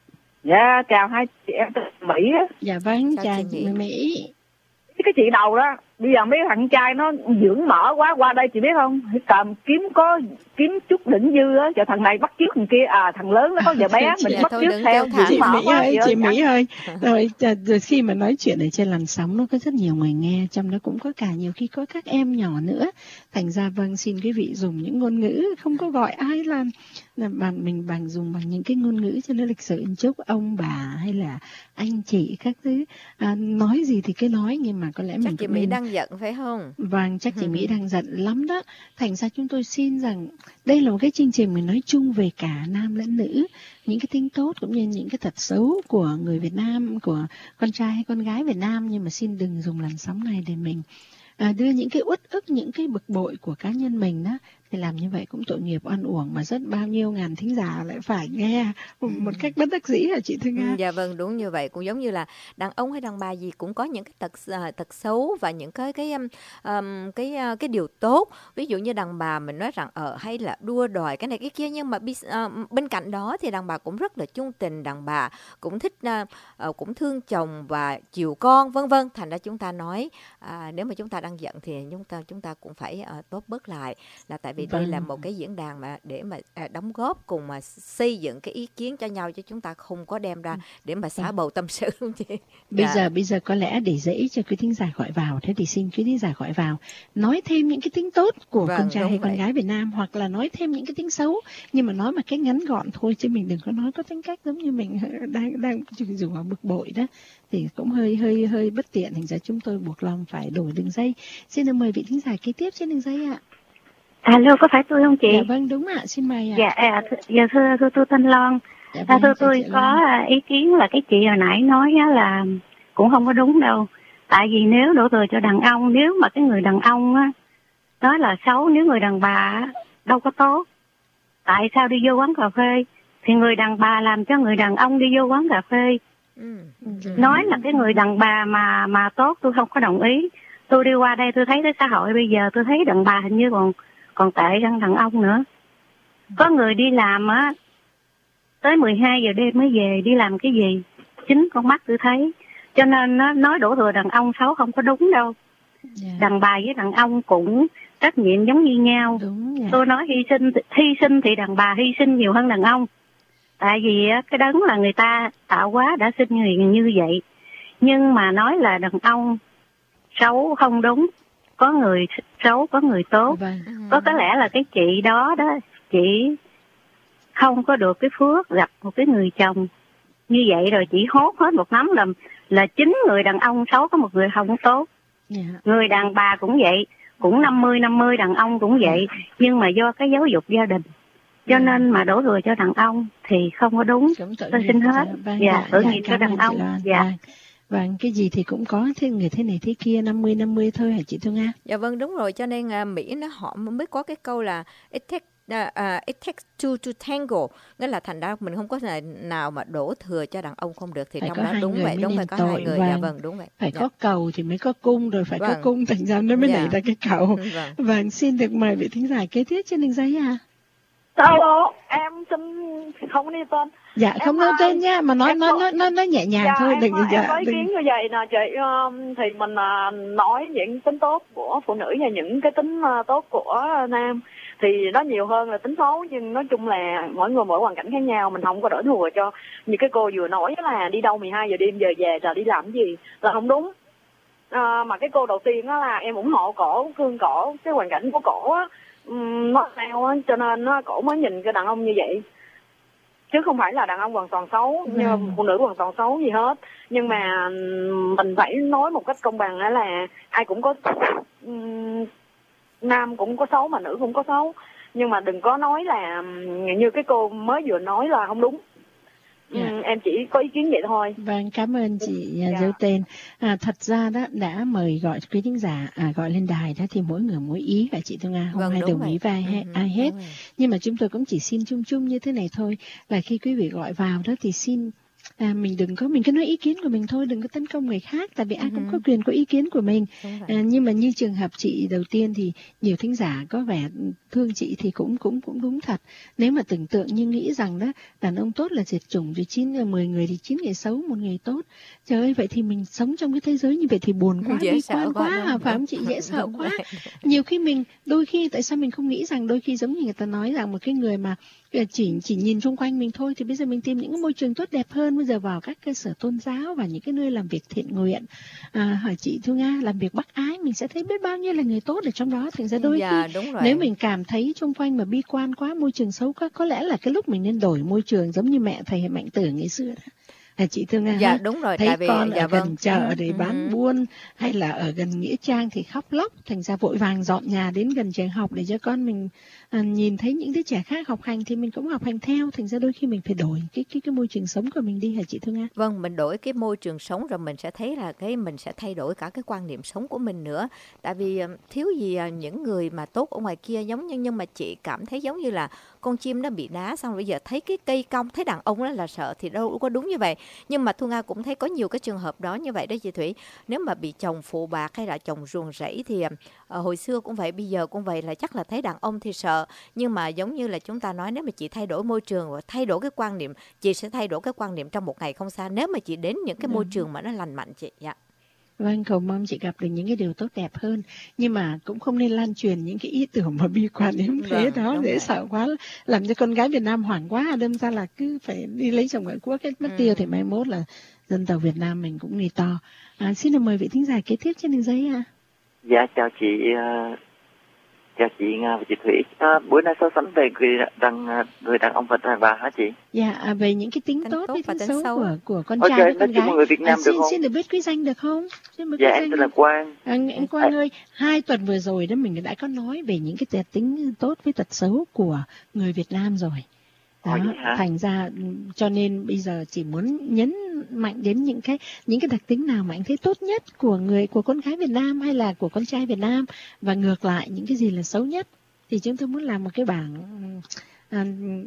Dạ, chào hai chị em từ Mỹ á. Dạ vâng, Chào chào chị chị Mỹ. Mỹ. Cái chị đầu đó, bây giờ mấy thằng trai nó dưỡng mỡ quá, qua đây chị biết không? Phải cầm kiếm có kiếm chút đỉnh dư á, cho thằng này bắt chước thằng kia, à thằng lớn nó có giờ bé, mình Dạ, bắt thôi chước đừng theo kêu thả. Chị dưỡng mỡ Mỹ quá. ơi, Chị chị ơi, Mỹ ơi, rồi, rồi khi mà nói chuyện ở trên làn sóng nó có rất nhiều người nghe, trong đó cũng có cả nhiều khi có các em nhỏ nữa, thành ra vâng xin quý vị dùng những ngôn ngữ không có gọi ai là là bằng mình bằng dùng bằng những cái ngôn ngữ cho nó lịch sự, chúc ông bà hay là anh chị các thứ à, nói gì thì cứ nói, nhưng mà có lẽ Chắc mình chị cũng Mỹ nên đang giận phải không? Vâng, chắc chị Mỹ đang giận lắm đó. Thành ra chúng tôi xin rằng đây là một cái chương trình mình nói chung về cả nam lẫn nữ, những cái tính tốt cũng như những cái tật xấu của người Việt Nam, của con trai hay con gái Việt Nam, nhưng mà xin đừng dùng làn sóng này để mình à, đưa những cái uất ức, những cái bực bội của cá nhân mình đó, thì làm như vậy cũng tội nghiệp oan uổng, mà rất bao nhiêu ngàn thính giả lại phải nghe một cách bất đắc dĩ hả chị Thư Nga? Ừ, dạ vâng, đúng như vậy. Cũng giống như là đàn ông hay đàn bà gì cũng có những cái tật uh, tật xấu và những cái cái um, um, cái uh, cái điều tốt. Ví dụ như đàn bà mình nói rằng ở uh, hay là đua đòi cái này cái kia, nhưng mà uh, bên cạnh đó thì đàn bà cũng rất là chung tình, đàn bà cũng thích uh, uh, cũng thương chồng và chiều con, vân vân. Thành ra chúng ta nói uh, nếu mà chúng ta đang giận thì chúng ta chúng ta cũng phải uh, tốt bớt lại, là tại vì vâng. đây là một cái diễn đàn mà để mà uh, đóng góp cùng mà xây dựng cái ý kiến cho nhau, chứ chúng ta không có đem ra để mà xả bầu tâm sự, không chị? Bây Dạ. giờ bây giờ có lẽ để dễ cho quý thính giả gọi vào, thế thì xin quý thính giả gọi vào nói thêm những cái tính tốt của Vâng, con trai đúng hay con vậy. gái Việt Nam, hoặc là nói thêm những cái tính xấu, nhưng mà nói một cách ngắn gọn thôi, chứ mình đừng có nói có tính cách giống như mình đang đang dùng ở bực bội đó, thì cũng hơi hơi hơi bất tiện, thành ra chúng tôi buộc lòng phải đổi đường dây. Xin được mời vị thính giả kế tiếp trên đường dây ạ. Alo, có phải tôi không chị? Dạ vâng, đúng ạ, xin mời ạ. Dạ, à, th- dạ thưa, thưa tôi Thanh Loan. Dạ À, vâng, thưa chào tôi chị có Loan. à, ý kiến là cái chị hồi nãy nói á, là cũng không có đúng đâu. Tại vì nếu đổ thừa cho đàn ông, nếu mà cái người đàn ông á, nói là xấu, nếu người đàn bà á, đâu có tốt. Tại sao đi vô quán cà phê thì người đàn bà làm cho người đàn ông đi vô quán cà phê. Ừ. Nói là cái người đàn bà mà mà tốt tôi không có đồng ý. Tôi đi qua đây tôi thấy cái xã hội bây giờ tôi thấy đàn bà hình như còn còn tệ hơn đàn ông nữa. Có người đi làm á tới mười hai giờ đêm mới về, đi làm cái gì chính con mắt tôi thấy. Cho nên nó nói đổ thừa đàn ông xấu không có đúng đâu. Dạ, Đàn bà với đàn ông cũng trách nhiệm giống như nhau. đúng dạ. Tôi nói hy sinh hy sinh thì đàn bà hy sinh nhiều hơn đàn ông. Tại vì á, cái đấng là người ta tạo hóa đã sinh người như vậy. Nhưng mà nói là đàn ông xấu không đúng. Có người xấu, có người tốt. Vâng. Có có lẽ là cái chị đó đó, chị không có được cái phước gặp một cái người chồng như vậy, rồi chị hốt hết một nắm là là chính người đàn ông xấu, có một người không tốt. Dạ. Người đàn bà cũng vậy, cũng năm mươi năm mươi, đàn ông cũng vậy, nhưng mà do cái giáo dục gia đình cho nên mà đổ thừa cho đàn ông thì không có đúng. Cũng tội Tôi nghiệp. xin hết. Vâng, Dạ, tội nghiệp cho cảm đàn ơn chị ông. Loan. Dạ. Vâng. Vâng, cái gì thì cũng có thế người thế này thế kia, năm mươi năm mươi thôi hả chị Thu Nga? Dạ vâng, đúng rồi. Cho nên uh, Mỹ nó họ mới có cái câu là it takes uh, uh, it takes two to tango, nghĩa là thành ra mình không có thể nào mà đổ thừa cho đàn ông không được, thì Phải trong có đó hai đúng người vậy, mới đúng nên phải có tội, hai người. vâng. Dạ vâng, đúng vậy. Phải Dạ. có cầu thì mới có cung, rồi phải có Vâng. cung thành ra nó mới Dạ. nảy ra cái cầu. Vâng. Vâng, xin được mời vị thính giả kế tiếp trên đường dây à. Alo, em xin không đi tên. Dạ, Em không nói ơi, tên nha, mà nói em nói có- nói nói nói nhẹ nhàng Dạ, thôi, em, đừng em dạ, có ý đừng. kiến như vậy nè chị, um, thì mình uh, nói những tính tốt của phụ nữ và những cái tính uh, tốt của nam thì nó nhiều hơn là tính xấu, nhưng nói chung là mỗi người mỗi hoàn cảnh khác nhau, mình không có đổ thừa cho như cái cô vừa nói là đi đâu mười hai giờ đêm giờ về rồi đi làm cái gì là không đúng. À, mà cái cô đầu tiên đó là em ủng hộ cổ, thương cổ, cái hoàn cảnh của cổ á, um, nó sao á, cho nên nó cổ mới nhìn cái đàn ông như vậy. chứ không phải là đàn ông hoàn toàn xấu, Vâng. nhưng phụ nữ hoàn toàn xấu gì hết. Nhưng mà mình phải nói một cách công bằng đó là ai cũng có, um, nam cũng có xấu mà nữ cũng có xấu. Nhưng mà đừng có nói là như cái cô mới vừa nói là không đúng. Dạ. Ừ, em chỉ có ý kiến vậy thôi. Vâng, cảm ơn chị Dạ. giấu tên. À, thật ra đó đã mời gọi quý thính giả à, gọi lên đài đó thì mỗi người mỗi ý và chị Thu Nga không Vâng, ai đúng đồng rồi. ý với ai, Ừ, he- ừ, ai hết. đúng rồi. Nhưng mà chúng tôi cũng chỉ xin chung chung như thế này thôi, là khi quý vị gọi vào đó thì xin à, mình đừng có mình cứ nói ý kiến của mình thôi, đừng có tấn công người khác, tại vì ai cũng có quyền có ý kiến của mình. Đúng rồi. À, nhưng mà như trường hợp chị đầu tiên thì nhiều thính giả có vẻ thương chị thì cũng cũng cũng đúng thật. Nếu mà tưởng tượng như nghĩ rằng đó đàn ông tốt là diệt chủng, rồi chín mười người thì chín người xấu, một người tốt. Trời ơi, vậy thì mình sống trong cái thế giới như vậy thì buồn quá, Dễ bi sợ quan quá, quá, đúng, à, phải đúng. không chị? Dễ sợ Đúng quá. vậy. Nhiều khi mình đôi khi tại sao mình không nghĩ rằng đôi khi giống như người ta nói rằng một cái người mà chỉ chỉ nhìn xung quanh mình thôi, thì bây giờ mình tìm những cái môi trường tốt đẹp hơn, bây giờ vào các cơ sở tôn giáo và những cái nơi làm việc thiện nguyện, à, hỏi chị Thu Nga, làm việc bác ái, mình sẽ thấy biết bao nhiêu là người tốt ở trong đó. Thành ra đôi Dạ, khi đúng rồi. nếu mình cảm thấy xung quanh mà bi quan quá, môi trường xấu quá, có lẽ là cái lúc mình nên đổi môi trường, giống như mẹ thầy Mạnh Tử ngày xưa đó. À, chị Thu Nga Dạ ha? đúng rồi, Thấy tại vì con dạ ở vâng. gần chợ Ừ, để ừ, bán ừ. buôn hay là ở gần nghĩa trang thì khóc lóc, thành ra vội vàng dọn nhà đến gần trường học để cho con mình à, nhìn thấy những đứa trẻ khác học hành thì mình cũng học hành theo. Thành ra đôi khi mình phải đổi cái cái cái môi trường sống của mình đi, hả chị Thu Nga? Vâng, mình đổi cái môi trường sống rồi mình sẽ thấy là cái mình sẽ thay đổi cả cái quan niệm sống của mình nữa. Tại vì ờ, thiếu gì ờ, những người mà tốt ở ngoài kia giống như, nhưng mà chị cảm thấy giống như là con chim nó bị đá xong bây giờ thấy cái cây cong, thấy đàn ông đó là sợ, thì đâu có đúng như vậy. Nhưng mà Thu Nga cũng thấy có nhiều cái trường hợp đó như vậy đó chị Thủy. Nếu mà bị chồng phụ bạc hay là chồng ruồng rẫy thì ờ, hồi xưa cũng vậy, bây giờ cũng vậy, là chắc là thấy đàn ông thì sợ. Nhưng mà giống như là chúng ta nói, nếu mà chị thay đổi môi trường và thay đổi cái quan niệm, chị sẽ thay đổi cái quan niệm trong một ngày không xa, nếu mà chị đến những cái môi trường mà nó lành mạnh chị. Dạ. Vâng, cầu mong chị gặp được những cái điều tốt đẹp hơn. Nhưng mà cũng không nên lan truyền những cái ý tưởng mà bi quan đến thế Vâng, đó, đúng dễ rồi. sợ quá, làm cho con gái Việt Nam hoảng quá, đâm ra là cứ phải đi lấy chồng ngoại quốc hết mất Ừ. tiêu, thì mai mốt là dân tộc Việt Nam mình cũng đi to. À, xin được mời vị thính giả kế tiếp trên đường dây ạ. Dạ chào chị, uh, chào chị Nga và chị Thủy. Uh, bữa nay so sánh về người đàn người đàn ông và đàn bà hả chị? Dạ, à, về những cái tính Tính tốt tốt với và tính tính xấu xấu. của của con Ok, trai với nói con chung gái. mọi người Việt Nam à, được xin không? xin được biết quý danh được không? Xin được Dạ quý em danh tên là đi. Quang. À, anh Quang ơi, hai tuần vừa rồi đó mình đã có nói về những cái tật tính tốt với tật xấu của người Việt Nam rồi. Đó, Ồ, vậy hả? thành ra cho nên bây giờ chỉ muốn nhấn mạnh đến những cái những cái đặc tính nào mà anh thấy tốt nhất của người của con gái Việt Nam hay là của con trai Việt Nam, và ngược lại những cái gì là xấu nhất, thì chúng tôi muốn làm một cái bảng à,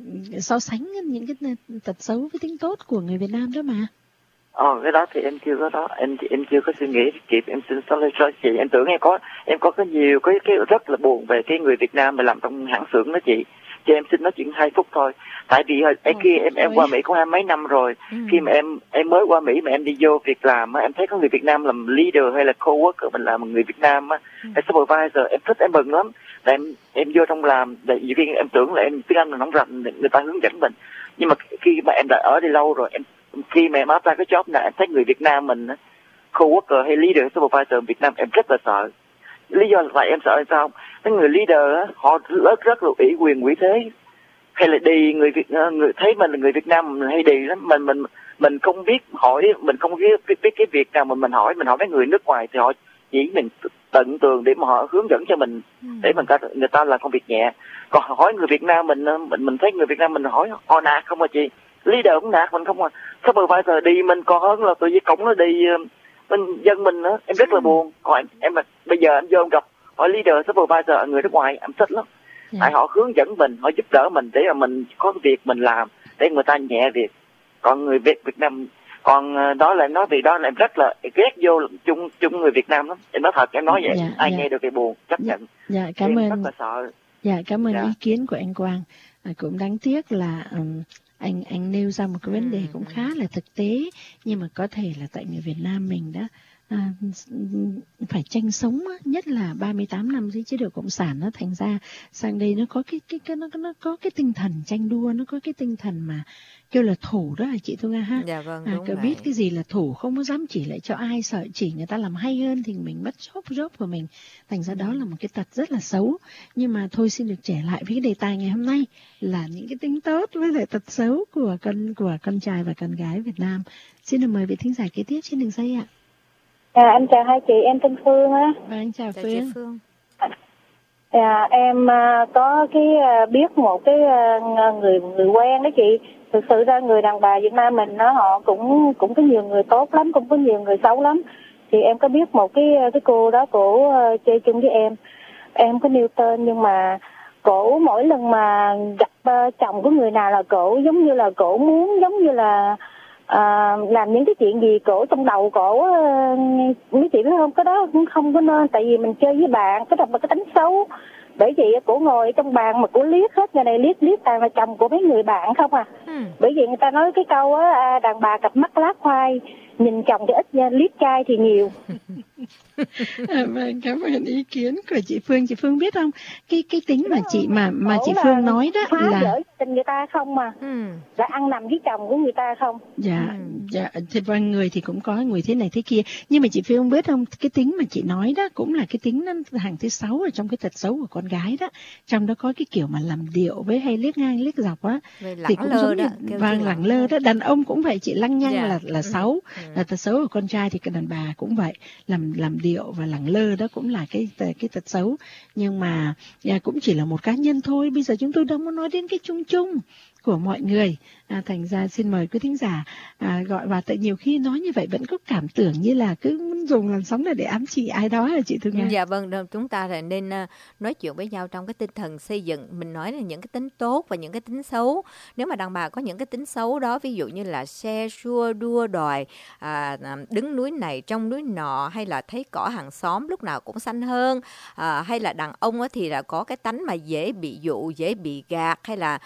so sánh những cái tật xấu với tính tốt của người Việt Nam đó mà. Ồ, cái đó thì em chưa có đó, em em chưa có suy nghĩ kịp, em xin sorry cho chị, em tưởng em có em có cái nhiều cái cái rất là buồn về cái người Việt Nam mà làm trong hãng xưởng đó chị. Cho em xin nói chuyện hai phút thôi. Tại vì hồi em khi em em qua Mỹ có hai mấy năm rồi, Ừ. khi mà em em mới qua Mỹ mà em đi vô việc làm á, em thấy có người Việt Nam làm leader hay là co-worker, mình làm một người Việt Nam á, Ừ. hay supervisor, em thích, em mừng lắm. Là em em vô trong làm, để nhiều khi em tưởng là em tiếng Anh là nóng rành, người ta hướng dẫn mình. Nhưng mà khi mà em đã ở đây lâu rồi, em khi mà em apply cái job này, em thấy người Việt Nam mình á, co-worker hay leader hay supervisor Việt Nam em rất là sợ. Lý do là tại em sợ là sao? Cái người leader á, họ rất rất là ủy quyền ủy thế, hay là đi người Việt người thấy mình là người Việt Nam mình hay đi lắm, mình mình mình không biết hỏi, mình không biết biết, biết cái việc nào mà mình hỏi, mình hỏi mấy người nước ngoài thì họ chỉ mình tận tường để mà họ hướng dẫn cho mình, để mình ta người ta làm công việc nhẹ. Còn hỏi người Việt Nam mình mình mình thấy người Việt Nam mình hỏi họ nạt không à chị, leader cũng nạt mình không à, supervisor đi mình còn hơn là tụi với cổng nó đi mình dân mình nữa, em rất là buồn. Còn em, em bây giờ em vô em gặp hỏi leader supervisor người nước ngoài em thích lắm. Yeah. Tại họ hướng dẫn mình, họ giúp đỡ mình để mà mình có việc mình làm, để người ta nhẹ việc. Còn người Việt Việt Nam, còn đó là nói vì đó là em rất là ghét vô chung chung người Việt Nam lắm. Em nói thật, em nói vậy, Dạ, ai dạ. nghe được thì buồn, chấp Dạ, nhận. dạ cảm Em ơn. rất là sợ. Dạ cảm ơn Dạ. ý kiến của anh Quang. À, cũng đáng tiếc là um, anh anh nêu ra một cái vấn đề cũng khá là thực tế, nhưng mà có thể là tại người Việt Nam mình đó à, phải tranh sống á, nhất là ba mươi tám năm dưới chế độ cộng sản, nó thành ra sang đây nó có cái cái cái nó nó có cái tinh thần tranh đua, nó có cái tinh thần mà kêu là thủ đó hả chị Thu Nga ha? Dạ vâng, à, đúng cứ vậy. biết cái gì là thủ, không có dám chỉ lại cho ai, sợ chỉ người ta làm hay hơn thì mình mất job job của mình, thành ra đó là một cái tật rất là xấu. Nhưng mà thôi, xin được trẻ lại với cái đề tài ngày hôm nay là những cái tính tốt với lại tật xấu của con của con trai và con gái Việt Nam. Xin được mời vị thính giả kế tiếp trên đường dây ạ. À, anh chào hai chị, em tên Phương á. Và anh chào Chào Phương. chị Phương. À, em à, có cái à, biết một cái à, người người quen đó chị. Thực sự ra người đàn bà Việt Nam mình nó họ cũng cũng có nhiều người tốt lắm, cũng có nhiều người xấu lắm. Thì em có biết một cái cái cô đó, cổ uh, chơi chung với em. Em có nêu tên nhưng mà cổ mỗi lần mà gặp uh, chồng của người nào là cổ giống như là cổ muốn giống như là À, làm những cái chuyện gì cổ trong đầu cổ uh, mấy chị biết không, cái đó cũng không có nên, tại vì mình chơi với bạn cái đó là cái tính xấu. Bởi vậy cổ ngồi trong bàn mà cổ liếc hết người này liếc liếc toàn là chồng của mấy người bạn không à. ừ. Bởi vì người ta nói cái câu á, à, đàn bà cặp mắt lá khoai, nhìn chồng thì ít nha, liếc trai thì nhiều. À, vâng, cảm ơn ý kiến của chị Phương. Chị Phương biết không, cái cái tính mà chị mà mà chị Phương nói đó phá là vỡ tình người ta không mà, ừ. đã ăn nằm với chồng của người ta không. Dạ, ừ. dạ, thì vâng, người thì cũng có người thế này thế kia, nhưng mà chị Phương biết không, cái tính mà chị nói đó cũng là cái tính hàng thứ sáu ở trong cái tật xấu của con gái đó, trong đó có cái kiểu mà làm điệu với hay liếc ngang liếc dọc á, thì cũng giống như vâng lẳng lơ đó. Đàn ông cũng vậy, chị lăng nhăng dạ. là là xấu, ừ. là tật xấu của con trai, thì cái đàn bà cũng vậy, làm làm điệu và lẳng lơ đó cũng là cái cái tật xấu. Nhưng mà à, cũng chỉ là một cá nhân thôi, bây giờ chúng tôi đâu muốn nói đến cái chung chung của mọi người. À, thành ra xin mời quý thính giả à, gọi vào, tại nhiều khi nói như vậy vẫn có cảm tưởng như là cứ muốn dùng làn sóng này để ám chỉ ai đó là chị Thu Nga. Dạ vâng, chúng ta là nên uh, nói chuyện với nhau trong cái tinh thần xây dựng. Mình nói là những cái tính tốt và những cái tính xấu. Nếu mà đàn bà có những cái tính xấu đó, ví dụ như là xe xua đua đòi, à, đứng núi này trong núi nọ, hay là thấy cỏ hàng xóm lúc nào cũng xanh hơn, à, hay là đàn ông thì là có cái tánh mà dễ bị dụ, dễ bị gạt, hay là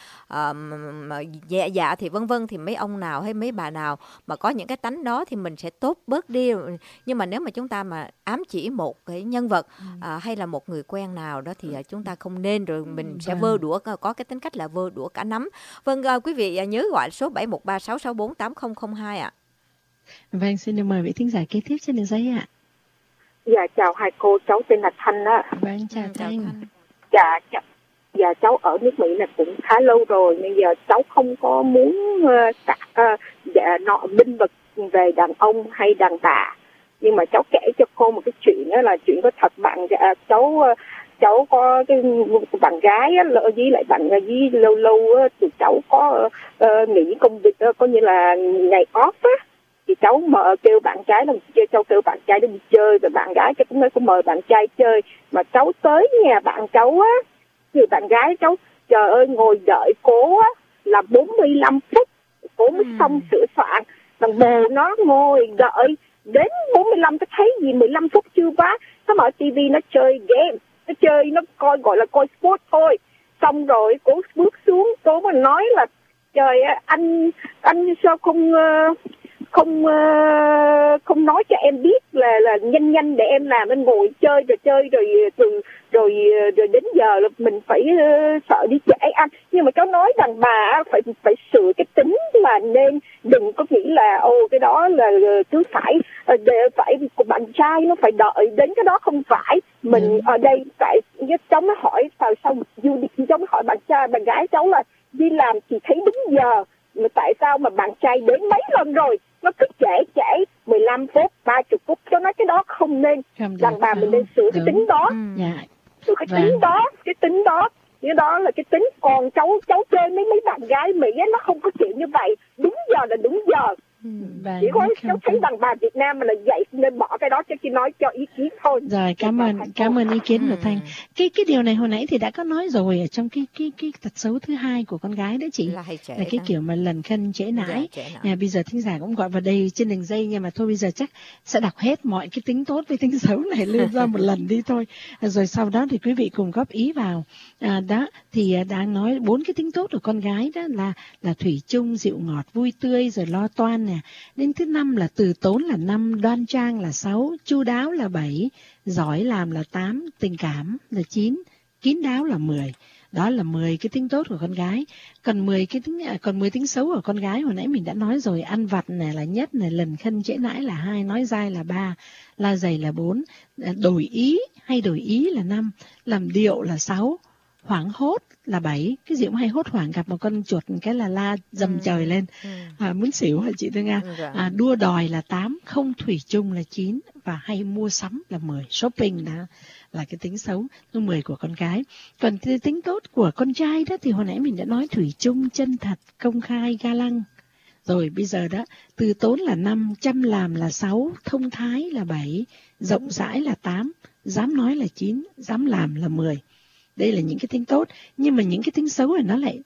uh, dạ dạ thì vân vân, thì mấy ông nào hay mấy bà nào mà có những cái tánh đó thì mình sẽ tốt bớt đi. Nhưng mà nếu mà chúng ta mà ám chỉ một cái nhân vật ừ. à, hay là một người quen nào đó thì chúng ta không nên, rồi mình sẽ vâng. vơ đũa, có cái tính cách là vơ đũa cả nắm. Vâng, à, quý vị nhớ gọi số bảy một ba sáu sáu bốn tám không không hai ạ. Vâng, xin được mời vị thính giả kế tiếp trên đường dây ạ. Dạ chào hai cô, cháu tên là Thanh á. Vâng, chào ừ, Thanh. Dạ chào. Dạ cháu ở nước Mỹ là cũng khá lâu rồi, nhưng giờ cháu không có muốn uh, uh, dạ, nọ minh vật về đàn ông hay đàn bà. Nhưng mà cháu kể cho cô một cái chuyện đó là chuyện có thật. Bạn uh, cháu uh, cháu có cái bạn gái á, với lại bạn với lâu lâu uh, thì cháu có uh, nghỉ công việc uh, coi như là ngày off á, thì cháu mở kêu bạn trai là chơi, cháu kêu bạn trai đi chơi, rồi bạn gái cháu cũng nói có mời bạn trai chơi, mà cháu tới nhà bạn cháu á, thì bạn gái cháu trời ơi ngồi đợi cố á là bốn mươi lăm phút cố mới ừ. xong sửa soạn, thằng bồ nó ngồi đợi đến bốn mươi lăm, cái thấy gì mười lăm phút chưa quá, nó mở tivi nó chơi game, nó chơi nó coi gọi là coi sport thôi. Xong rồi cố bước xuống, cố mà nói là trời ơi, anh anh sao không không không nói cho em biết là là nhanh nhanh để em làm, anh ngồi chơi rồi chơi rồi từ rồi rồi đến giờ là mình phải uh, sợ đi trễ anh. Nhưng mà cháu nói đàn bà phải phải sửa cái tính là nên đừng có nghĩ là ô cái đó là cứ phải để phải của bạn trai nó phải đợi đến cái đó, không phải. Mình ừ. ở đây tại cháu mới hỏi sao sao du đi, cháu mới hỏi bạn trai bạn gái cháu là đi làm chỉ thấy đúng giờ, mà tại sao mà bạn trai đến mấy lần rồi nó cứ trễ trễ mười lăm phút ba mươi phút, cho nói cái đó không nên. Đàn bà mình nên sửa cái tính đó. Ừ. Yeah. Sửa cái vâng. tính đó, cái tính đó, cái đó là cái tính. Còn cháu cháu chơi mấy mấy bạn gái Mỹ nó không có chịu như vậy, đúng giờ là đúng giờ. Ừ, chỉ có cháu thấy đàn bà Việt Nam mà là vậy nên bỏ cái đó, cho chị nói cho ý kiến thôi. Rồi cảm ơn cảm ơn ý kiến của Thanh. Cái cái điều này hồi nãy thì đã có nói rồi ở trong cái cái cái tật xấu thứ hai của con gái đó chị, là, là cái kiểu mà lần khân trễ nải. Dạ, à, bây giờ thính giả cũng gọi vào đây trên đường dây, nhưng mà thôi bây giờ chắc sẽ đọc hết mọi cái tính tốt với tính xấu này lên ra một lần đi thôi. Rồi sau đó thì quý vị cùng góp ý vào. À, đó thì đang nói bốn cái tính tốt của con gái đó là là thủy chung, dịu ngọt, vui tươi, rồi lo toan nè. Đến thứ năm là từ tốn là năm, đoan trang là sáu, chu đáo là bảy, giỏi làm là tám, tình cảm là chín, kín đáo là mười. Đó là mười cái tính tốt của con gái. Còn mười cái tính còn mười tính xấu của con gái hồi nãy mình đã nói rồi, ăn vặt này là nhất này, lần khân trễ nãi là hai, nói dai là ba, la dày là bốn, đổi ý hay đổi ý là năm, làm điệu là sáu, hoảng hốt là bảy. Cái gì cũng hay hốt hoảng, gặp một con chuột cái là la dầm ừ. trời lên, à, muốn xỉu hả chị Thương Nga? À, đua đòi là tám, không thủy chung là chín, và hay mua sắm là mười. Shopping là là cái tính xấu thứ mười của con gái. Còn cái tính tốt của con trai đó thì hồi nãy mình đã nói thủy chung, chân thật, công khai, ga lăng. Rồi bây giờ đó, từ tốn là năm, chăm làm là sáu, thông thái là bảy, rộng rãi là tám, dám nói là chín, dám làm là mười. Đây là những cái tính tốt, nhưng mà những cái tính xấu này nó lại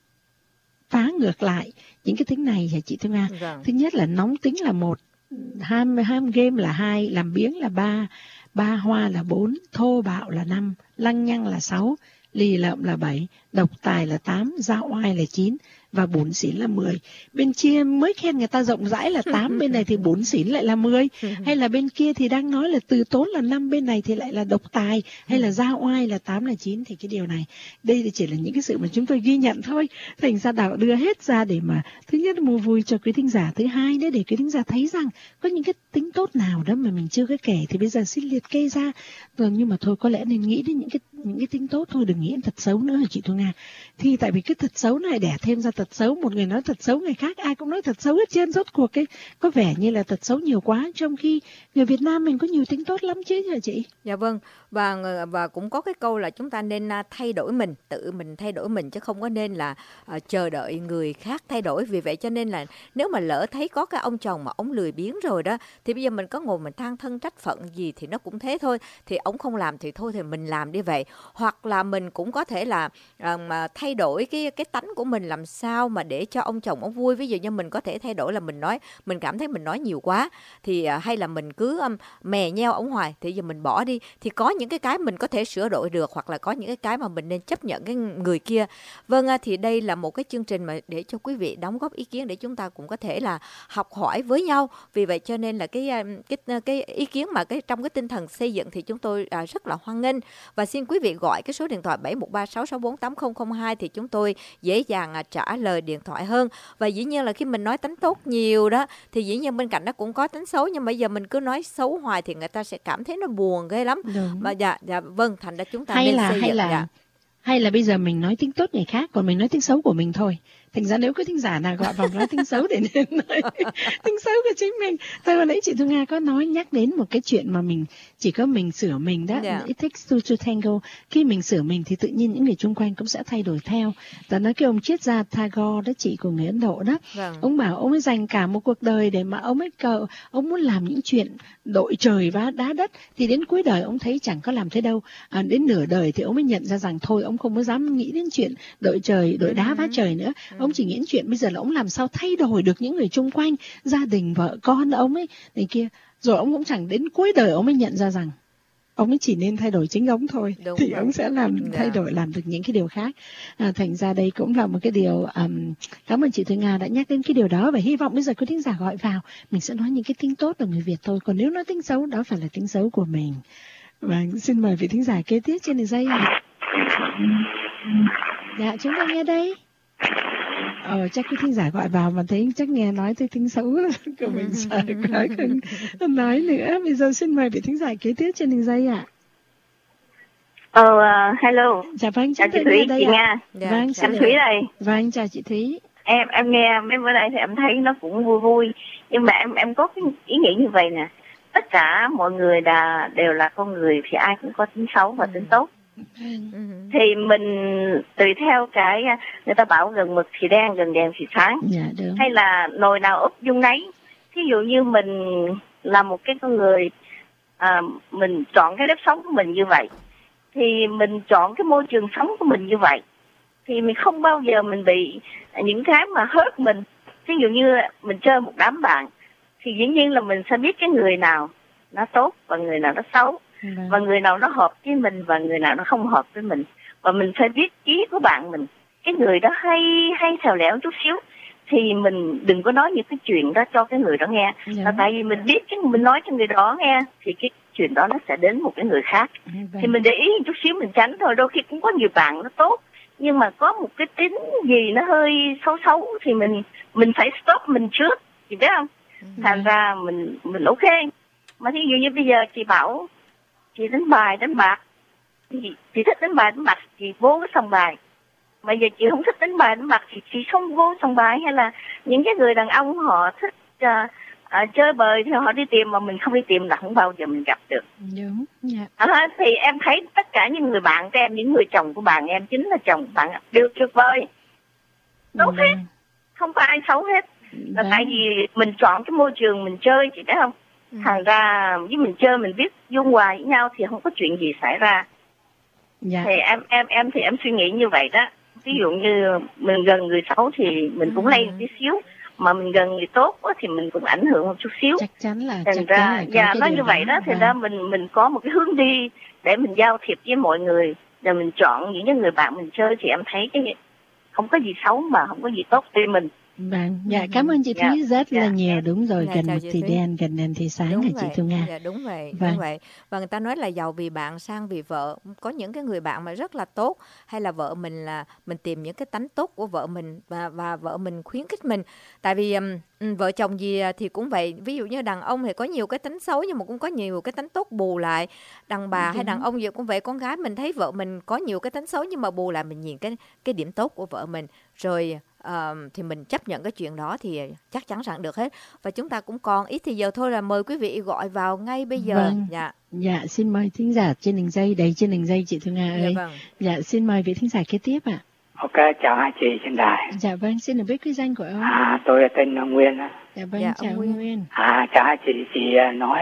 phá ngược lại những cái tính này hả chị Thương Nga? Vâng. Thứ nhất là nóng tính là một, ham ham game là hai, làm biếng là ba, ba hoa là bốn, thô bạo là năm, lăng nhăng là sáu, lì lợm là bảy, độc tài là tám, dao oai là chín, và bủn xỉn là mười. Bên kia mới khen người ta rộng rãi là tám, bên này thì bủn xỉn lại là mười. Hay là bên kia thì đang nói là từ tốn là năm, bên này thì lại là độc tài, hay là dao oai là tám, là chín. Thì cái điều này, đây thì chỉ là những cái sự mà chúng tôi ghi nhận thôi. Thành ra Đạo đưa hết ra để mà thứ nhất mua vui cho quý thính giả, thứ hai nữa để quý thính giả thấy rằng có những cái tính tốt nào đó mà mình chưa có kể, thì bây giờ xin liệt kê ra. Rồi nhưng mà thôi, có lẽ nên nghĩ đến những cái những cái tính tốt thôi, đừng nghĩ đến thật xấu nữa hả chị Thu Nga? Thì tại vì cái thật xấu này đẻ thêm ra thật xấu, một người nói thật xấu, người khác ai cũng nói thật xấu hết trơn. Rốt cuộc cái có vẻ như là thật xấu nhiều quá, trong khi người Việt Nam mình có nhiều tính tốt lắm chứ hả chị? Dạ vâng, và và cũng có cái câu là chúng ta nên thay đổi mình, tự mình thay đổi mình, chứ không có nên là uh, chờ đợi người khác thay đổi. Vì vậy cho nên là nếu mà lỡ thấy có cái ông chồng mà ông lười biếng rồi đó, thì bây giờ mình có ngồi mình than thân trách phận gì thì nó cũng thế thôi. Thì ông không làm thì thôi thì mình làm đi vậy. Hoặc là mình cũng có thể là uh, mà thay đổi cái cái tánh của mình làm sao mà để cho ông chồng ông vui. Ví dụ như mình có thể thay đổi là mình nói, mình cảm thấy mình nói nhiều quá, thì uh, hay là mình cứ um, mè nheo ông hoài, thì giờ mình bỏ đi. Thì có những cái cái mình có thể sửa đổi được, hoặc là có những cái cái mà mình nên chấp nhận cái người kia. Vâng, thì đây là một cái chương trình mà để cho quý vị đóng góp ý kiến để chúng ta cũng có thể là học hỏi với nhau. Vì vậy cho nên là cái cái cái ý kiến mà cái trong cái tinh thần xây dựng thì chúng tôi à, rất là hoan nghênh. Và xin quý vị gọi cái số điện thoại bảy một ba sáu sáu bốn tám không không hai thì chúng tôi dễ dàng à, trả lời điện thoại hơn. Và dĩ nhiên là khi mình nói tánh tốt nhiều đó thì dĩ nhiên bên cạnh nó cũng có tánh xấu, nhưng mà bây giờ mình cứ nói xấu hoài thì người ta sẽ cảm thấy nó buồn ghê lắm. Đúng. Mà dạ dạ vâng, thành ra chúng ta hay nên là xây hay dựng là dạ. hay là bây giờ mình nói tính tốt người khác, còn mình nói tính xấu của mình thôi. Thành ra nếu có thính giả nào gọi vào nói tính xấu thì nên nói tính xấu của chính mình. Thôi hồi nãy chị Thu Nga có nói nhắc đến một cái chuyện mà mình chỉ có mình sửa mình đó. Yeah. It takes two to tango. Khi mình sửa mình thì tự nhiên những người chung quanh cũng sẽ thay đổi theo. Ta nói cái ông triết gia Tagore đó, chị của người Ấn Độ đó. Vâng. Ông bảo ông ấy dành cả một cuộc đời để mà ông ấy cầu, ông muốn làm những chuyện đội trời và đá đất, thì đến cuối đời ông thấy chẳng có làm thế đâu. À, đến nửa đời thì ông mới nhận ra rằng thôi ông không có dám nghĩ đến chuyện đội trời, đội đá vá trời nữa. Ông chỉ nghĩ chuyện bây giờ là ông làm sao thay đổi được những người chung quanh, gia đình, vợ con ông ấy này kia. Rồi ông cũng chẳng đến cuối đời ông mới nhận ra rằng ông ấy chỉ nên thay đổi chính ông thôi. Đúng thì rồi. Ông sẽ làm thay đổi, làm được những cái điều khác. À, thành ra đây cũng là một cái điều um, cảm ơn chị Thu Nga đã nhắc đến cái điều đó. Và hy vọng bây giờ có thính giả gọi vào, mình sẽ nói những cái tính tốt của người Việt thôi. Còn nếu nói tính xấu, đó phải là tính xấu của mình. Và xin mời vị thính giả kế tiếp trên đường dây. Dạ, chúng ta nghe đây. Ờ, chắc cái thính giả gọi vào mà thấy chắc nghe nói tới tính xấu của mình sợ quá không, không nói nữa. Bây giờ xin mời vị thính giả kế tiếp trên đường dây ạ. Ờ, uh, hello. Dạ vâng, chào chị Thúy, chị Nga. Dạ, vâng, em Thúy đây. Vâng, chào chị Thúy. Em em nghe mấy bữa nay thì em thấy nó cũng vui vui, nhưng mà em em có cái ý nghĩ như vậy nè. Tất cả mọi người là đều là con người thì ai cũng có tính xấu và tính tốt. Uh-huh. Thì mình tùy theo cái người ta bảo gần mực thì đen, gần đèn thì sáng. Yeah, hay là nồi nào úp dung nấy. Thí dụ như mình là một cái con người à, mình chọn cái nếp sống của mình như vậy, thì mình chọn cái môi trường sống của mình như vậy, thì mình không bao giờ mình bị những cái mà hớt mình. Ví dụ như mình chơi một đám bạn thì dĩ nhiên là mình sẽ biết cái người nào nó tốt và người nào nó xấu. Vâng. Và người nào nó hợp với mình và người nào nó không hợp với mình. Và mình phải biết ý của bạn mình. Cái người đó hay hay xèo lẻo chút xíu thì mình đừng có nói những cái chuyện đó cho cái người đó nghe. Dạ. Là tại vì mình biết cái mình nói cho người đó nghe thì cái chuyện đó nó sẽ đến một cái người khác. Vâng. Thì mình để ý một chút xíu mình tránh thôi. Đôi khi cũng có nhiều bạn nó tốt nhưng mà có một cái tính gì nó hơi xấu xấu thì mình mình phải stop mình trước, chị biết không? Thành ra mình mình ok. Mà thí dụ như bây giờ chị bảo chị đánh bài đánh bạc thì chị thích đánh bài đánh bạc, chị vô cái sòng bài. Mà giờ chị không thích đánh bài đánh bạc thì chị không vô sòng bài. Hay là những cái người đàn ông họ thích uh, uh, chơi bời thì họ đi tìm mà mình không đi tìm là không bao giờ mình gặp được. Đúng. Dạ. À, thì em thấy tất cả những người bạn của em, những người chồng của bạn em chính là chồng bạn đều tuyệt vời, tốt Vâng. hết, không có ai xấu hết. Là Vâng. tại vì mình chọn cái môi trường mình chơi, chị biết không? Ừ. Thành ra với mình chơi mình biết dung hòa với nhau thì không có chuyện gì xảy ra. Dạ. Thì em em em thì em suy nghĩ như vậy đó. Ví dụ như mình gần người xấu thì mình cũng lây một tí xíu, mà mình gần người tốt quá thì mình cũng ảnh hưởng một chút xíu. Chắc chắn là Thành chắc ra chắn là có dạ cái nó điều như vậy đó thì Vâng. ra mình mình có một cái hướng đi để mình giao thiệp với mọi người, rồi mình chọn những cái người bạn mình chơi thì em thấy cái không có gì xấu mà không có gì tốt tùy mình. Vâng, dạ cảm ơn chị Dạ, Thúy rất là dạ. nhiều. Đúng rồi, Dạ, gần chào một chị thì Thúy. đen, gần đèn thì sáng Đúng hả chị vậy. Thu Nga? Dạ đúng vậy, Vâng. đúng vậy. Và người ta nói là giàu vì bạn sang vì vợ. Có những cái người bạn mà rất là tốt, hay là vợ mình là mình tìm những cái tánh tốt của vợ mình và và vợ mình khuyến khích mình. Tại vì um, vợ chồng gì thì cũng vậy. Ví dụ như đàn ông thì có nhiều cái tính xấu nhưng mà cũng có nhiều cái tính tốt bù lại. Đàn bà hay đàn ông gì cũng vậy, con gái mình thấy vợ mình có nhiều cái tính xấu nhưng mà bù lại mình nhìn cái cái điểm tốt của vợ mình. Rồi uh, thì mình chấp nhận cái chuyện đó thì chắc chắn rằng được hết. Và chúng ta cũng còn ít thì giờ thôi, là mời quý vị gọi vào ngay bây giờ. Vâng. Dạ. Dạ, xin mời thính giả trên đường dây, đầy trên đường dây chị Thu Nga Dạ ơi. vâng. Dạ, xin mời vị thính giả kế tiếp ạ. Ok, chào hai chị trên đài. Dạ vâng, xin được biết cái danh của ông. À, tôi là tên là Nguyên. á. Dạ vâng, Dạ, chào ông ông Nguyên. Nguyên. À, chào hai chị. Chị nói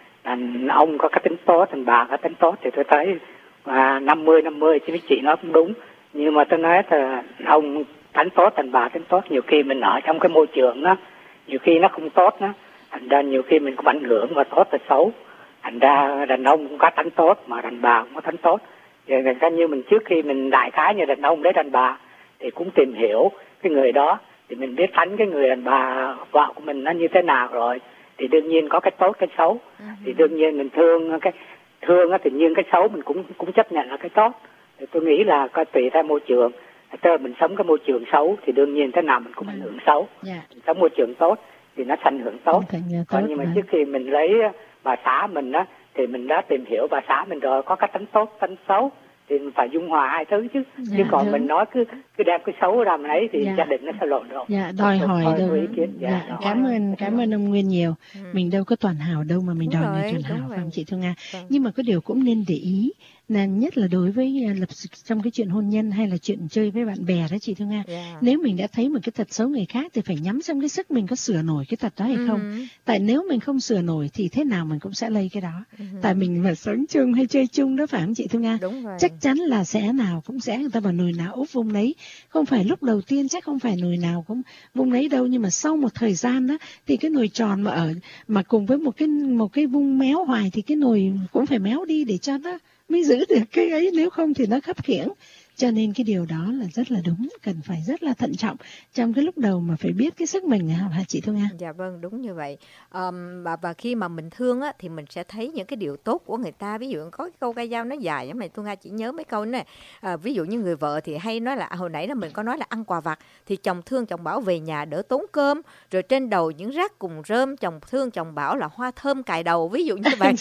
đàn ông có cái tính tốt, đàn bà có tính tốt thì tôi thấy à, năm mươi năm mươi chứ chị nói cũng đúng. Nhưng mà tôi nói là ông tính tốt, đàn bà tính tốt, nhiều khi mình ở trong cái môi trường đó, nhiều khi nó không tốt đó, thành ra nhiều khi mình cũng ảnh hưởng và tốt và xấu. Thành ra đàn ông cũng có tính tốt mà đàn bà cũng có tính tốt. Vậy thành ra như mình trước khi mình đại khái như đàn ông đến đàn bà thì cũng tìm hiểu cái người đó thì mình biết tánh cái người đàn bà vợ của mình nó như thế nào rồi, thì đương nhiên có cái tốt cái xấu. Uh-huh. Thì đương nhiên mình thương cái thương á, thì nhiên cái xấu mình cũng cũng chấp nhận là cái tốt. Thì tôi nghĩ là coi tùy theo môi trường. Tức mình sống cái môi trường xấu thì đương nhiên thế nào mình cũng ảnh hưởng xấu. Dạ. Mình sống môi trường tốt thì nó ảnh hưởng tốt. Thành ra Còn tốt nhưng mà mà. trước khi mình lấy bà xã mình á thì mình đã tìm hiểu bà xã mình rồi, có cái tính tốt tính xấu thì mình phải dung hòa hai thứ chứ. Dạ, Chứ còn đúng. mình nói cứ cứ đem cái xấu ra mình ấy thì Dạ. gia đình nó sẽ lộn rộn. Dạ, đòi Thôi, hỏi thôi, đâu. tôi ý kiến. Dạ, Dạ, rồi. cảm ơn cảm ơn ông Nguyên nhiều. Ừ. Mình đâu có toàn hảo đâu mà mình Đúng đòi rồi, người toàn đúng hảo, rồi. phải không chị Thu Nga? Vâng. Nhưng mà có điều cũng nên để ý là nhất là đối với à, lập trong cái chuyện hôn nhân hay là chuyện chơi với bạn bè đó chị Thu Nga. Dạ. Nếu mình đã thấy một cái tật xấu người khác thì phải nhắm xem cái sức mình có sửa nổi cái tật đó hay không. Ừ. Tại nếu mình không sửa nổi thì thế nào mình cũng sẽ lây cái đó. Ừ. Tại mình mà sống chung hay chơi chung đó phải không chị Thu Nga? Đúng rồi. Chắc chắn là sẽ nào cũng sẽ, người ta bảo nồi nào úp vung nấy. Không phải lúc đầu tiên chắc không phải nồi nào cũng vung nấy đâu, nhưng mà sau một thời gian đó thì cái nồi tròn mà ở mà cùng với một cái một cái vung méo hoài thì cái nồi cũng phải méo đi để cho nó mới giữ được cái ấy, nếu không thì nó khấp khiễng. Cho nên cái điều đó là rất là đúng, cần phải rất là thận trọng trong cái lúc đầu mà phải biết cái sức mình hả chị Thu Nga? Dạ vâng, đúng như vậy. Um, và, và khi mà mình thương á, thì mình sẽ thấy những cái điều tốt của người ta. Ví dụ có cái câu ca dao nó dài lắm này, Thu Nga chỉ nhớ mấy câu này. À, ví dụ như người vợ thì hay nói là, hồi nãy là mình có nói là ăn quà vặt, thì chồng thương chồng bảo về nhà đỡ tốn cơm, rồi trên đầu những rác cùng rơm, chồng thương chồng bảo là hoa thơm cài đầu, ví dụ như vậy.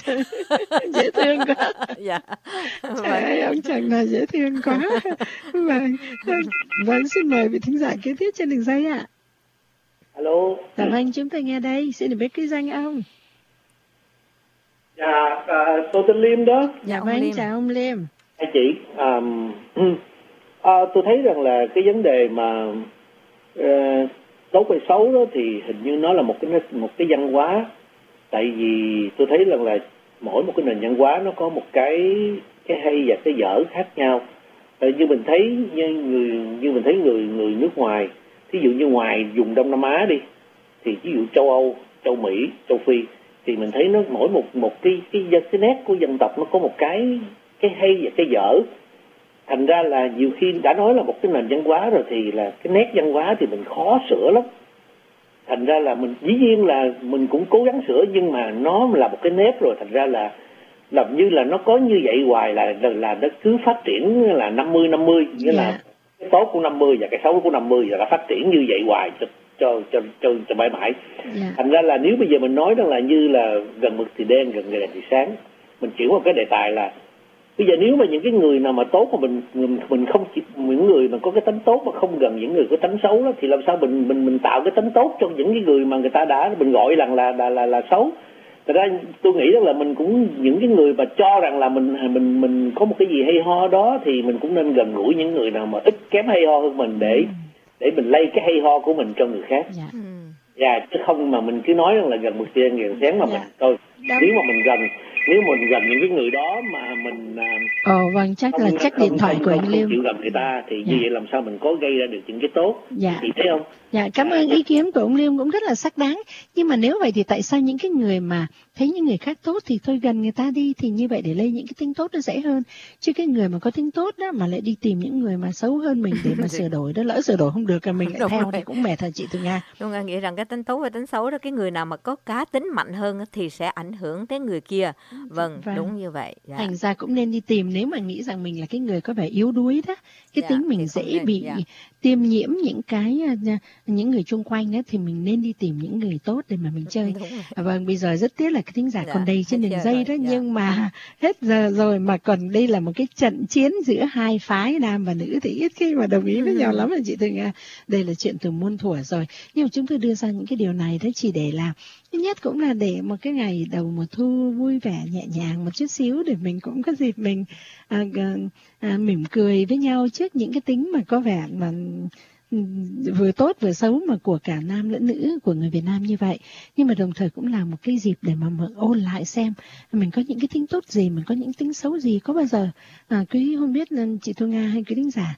Dễ thương quá. Dạ. Trời ơi, ông chồng này dễ thương quá. Vâng, vâng, xin mời vị thính giả kế tiếp trên đường dây ạ. Alo. Dạ vâng, chúng tôi nghe đây, xin được biết cái danh ông. Dạ, à, tôi tên Liêm đó. Dạ ông vâng, Liêm. chào ông Liêm. Hai chị, à, à, tôi thấy rằng là cái vấn đề mà uh, tốt hay xấu đó thì hình như nó là một cái một cái văn hóa. Tại vì tôi thấy rằng là mỗi một cái nền văn hóa nó có một cái cái hay và cái dở khác nhau. À, như mình thấy như người như mình thấy người người nước ngoài, ví dụ như ngoài vùng Đông Nam Á đi, thì ví dụ châu Âu, châu Mỹ, châu Phi, thì mình thấy nó mỗi một một cái cái cái nét của dân tộc nó có một cái cái hay và cái dở. Thành ra là nhiều khi đã nói là một cái nền văn hóa rồi thì là cái nét văn hóa thì mình khó sửa lắm. Thành ra là mình dĩ nhiên là mình cũng cố gắng sửa, nhưng mà nó là một cái nếp rồi, thành ra là làm như là nó có như vậy hoài, là là, là nó cứ phát triển là năm mươi năm mươi, nghĩa yeah. là cái tốt của năm mươi và cái xấu của năm mươi là nó phát triển như vậy hoài cho cho cho cho, cho mãi mãi. Yeah. Thành ra là nếu bây giờ mình nói rằng là như là gần mực thì đen, gần đèn thì sáng, mình chuyển một cái đề tài là bây giờ nếu mà những cái người nào mà tốt mà mình mình, mình không chỉ những người mà có cái tánh tốt mà không gần những người có tánh xấu đó, thì làm sao mình mình mình tạo cái tánh tốt cho những cái người mà người ta đã mình gọi rằng là là là, là xấu. Thật ra tôi nghĩ rằng là mình cũng những cái người mà cho rằng là mình mình mình có một cái gì hay ho đó thì mình cũng nên gần gũi những người nào mà ít kém hay ho hơn mình để để mình lây cái hay ho của mình cho người khác. Dạ. Dạ, chứ không mà mình cứ nói rằng là gần một tiền gần sáng mà dạ. mình thôi. Đó. Nếu mà mình gần nếu mình gần những cái người đó mà mình Ồ vâng, chắc là chắc điện thoại không, của không, anh không Liêm chịu gặp người ta thì dạ. như vậy làm sao mình có gây ra được những cái tốt. Dạ. Thì thấy không? Dạ, cảm ơn ý kiến của ông Liêm cũng rất là xác đáng. Nhưng mà nếu vậy thì tại sao những cái người mà thấy những người khác tốt thì thôi gần người ta đi, thì như vậy để lấy những cái tính tốt nó dễ hơn. Chứ cái người mà có tính tốt đó mà lại đi tìm những người mà xấu hơn mình để mà sửa đổi đó, lỡ sửa đổi không được là mình lại Đúng theo rồi. thì cũng mệt thật chị Thu Nga. Tôi nghĩ rằng cái tính tốt và tính xấu đó, cái người nào mà có cá tính mạnh hơn thì sẽ ảnh hưởng tới người kia. Vâng, vâng. đúng như vậy. Dạ. Thành ra cũng nên đi tìm, nếu mà nghĩ rằng mình là cái người có vẻ yếu đuối đó, cái dạ, tính mình dễ nên, bị dạ. tiêm nhiễm những cái những người chung quanh đó, thì mình nên đi tìm những người tốt để mà mình chơi. À, vâng, bây giờ rất tiếc là cái thính giả dạ, còn đây trên đường dây đó, dạ. nhưng mà hết giờ rồi mà còn đây là một cái trận chiến giữa hai phái nam và nữ thì ít khi mà đồng ý với ừ. nhau lắm là chị Thư Nga. Đây là chuyện từ muôn thuở rồi, nhưng mà chúng tôi đưa ra những cái điều này đó chỉ để làm thứ nhất cũng là để một cái ngày đầu mùa thu vui vẻ nhẹ nhàng một chút xíu, để mình cũng có dịp mình à, à, mỉm cười với nhau trước những cái tính mà có vẻ mà vừa tốt vừa xấu mà của cả nam lẫn nữ, của người Việt Nam như vậy. Nhưng mà đồng thời cũng là một cái dịp để mà mình ôn lại xem mình có những cái tính tốt gì, mình có những tính xấu gì. Có bao giờ à, quý không biết là chị Thu Nga hay quý thính giả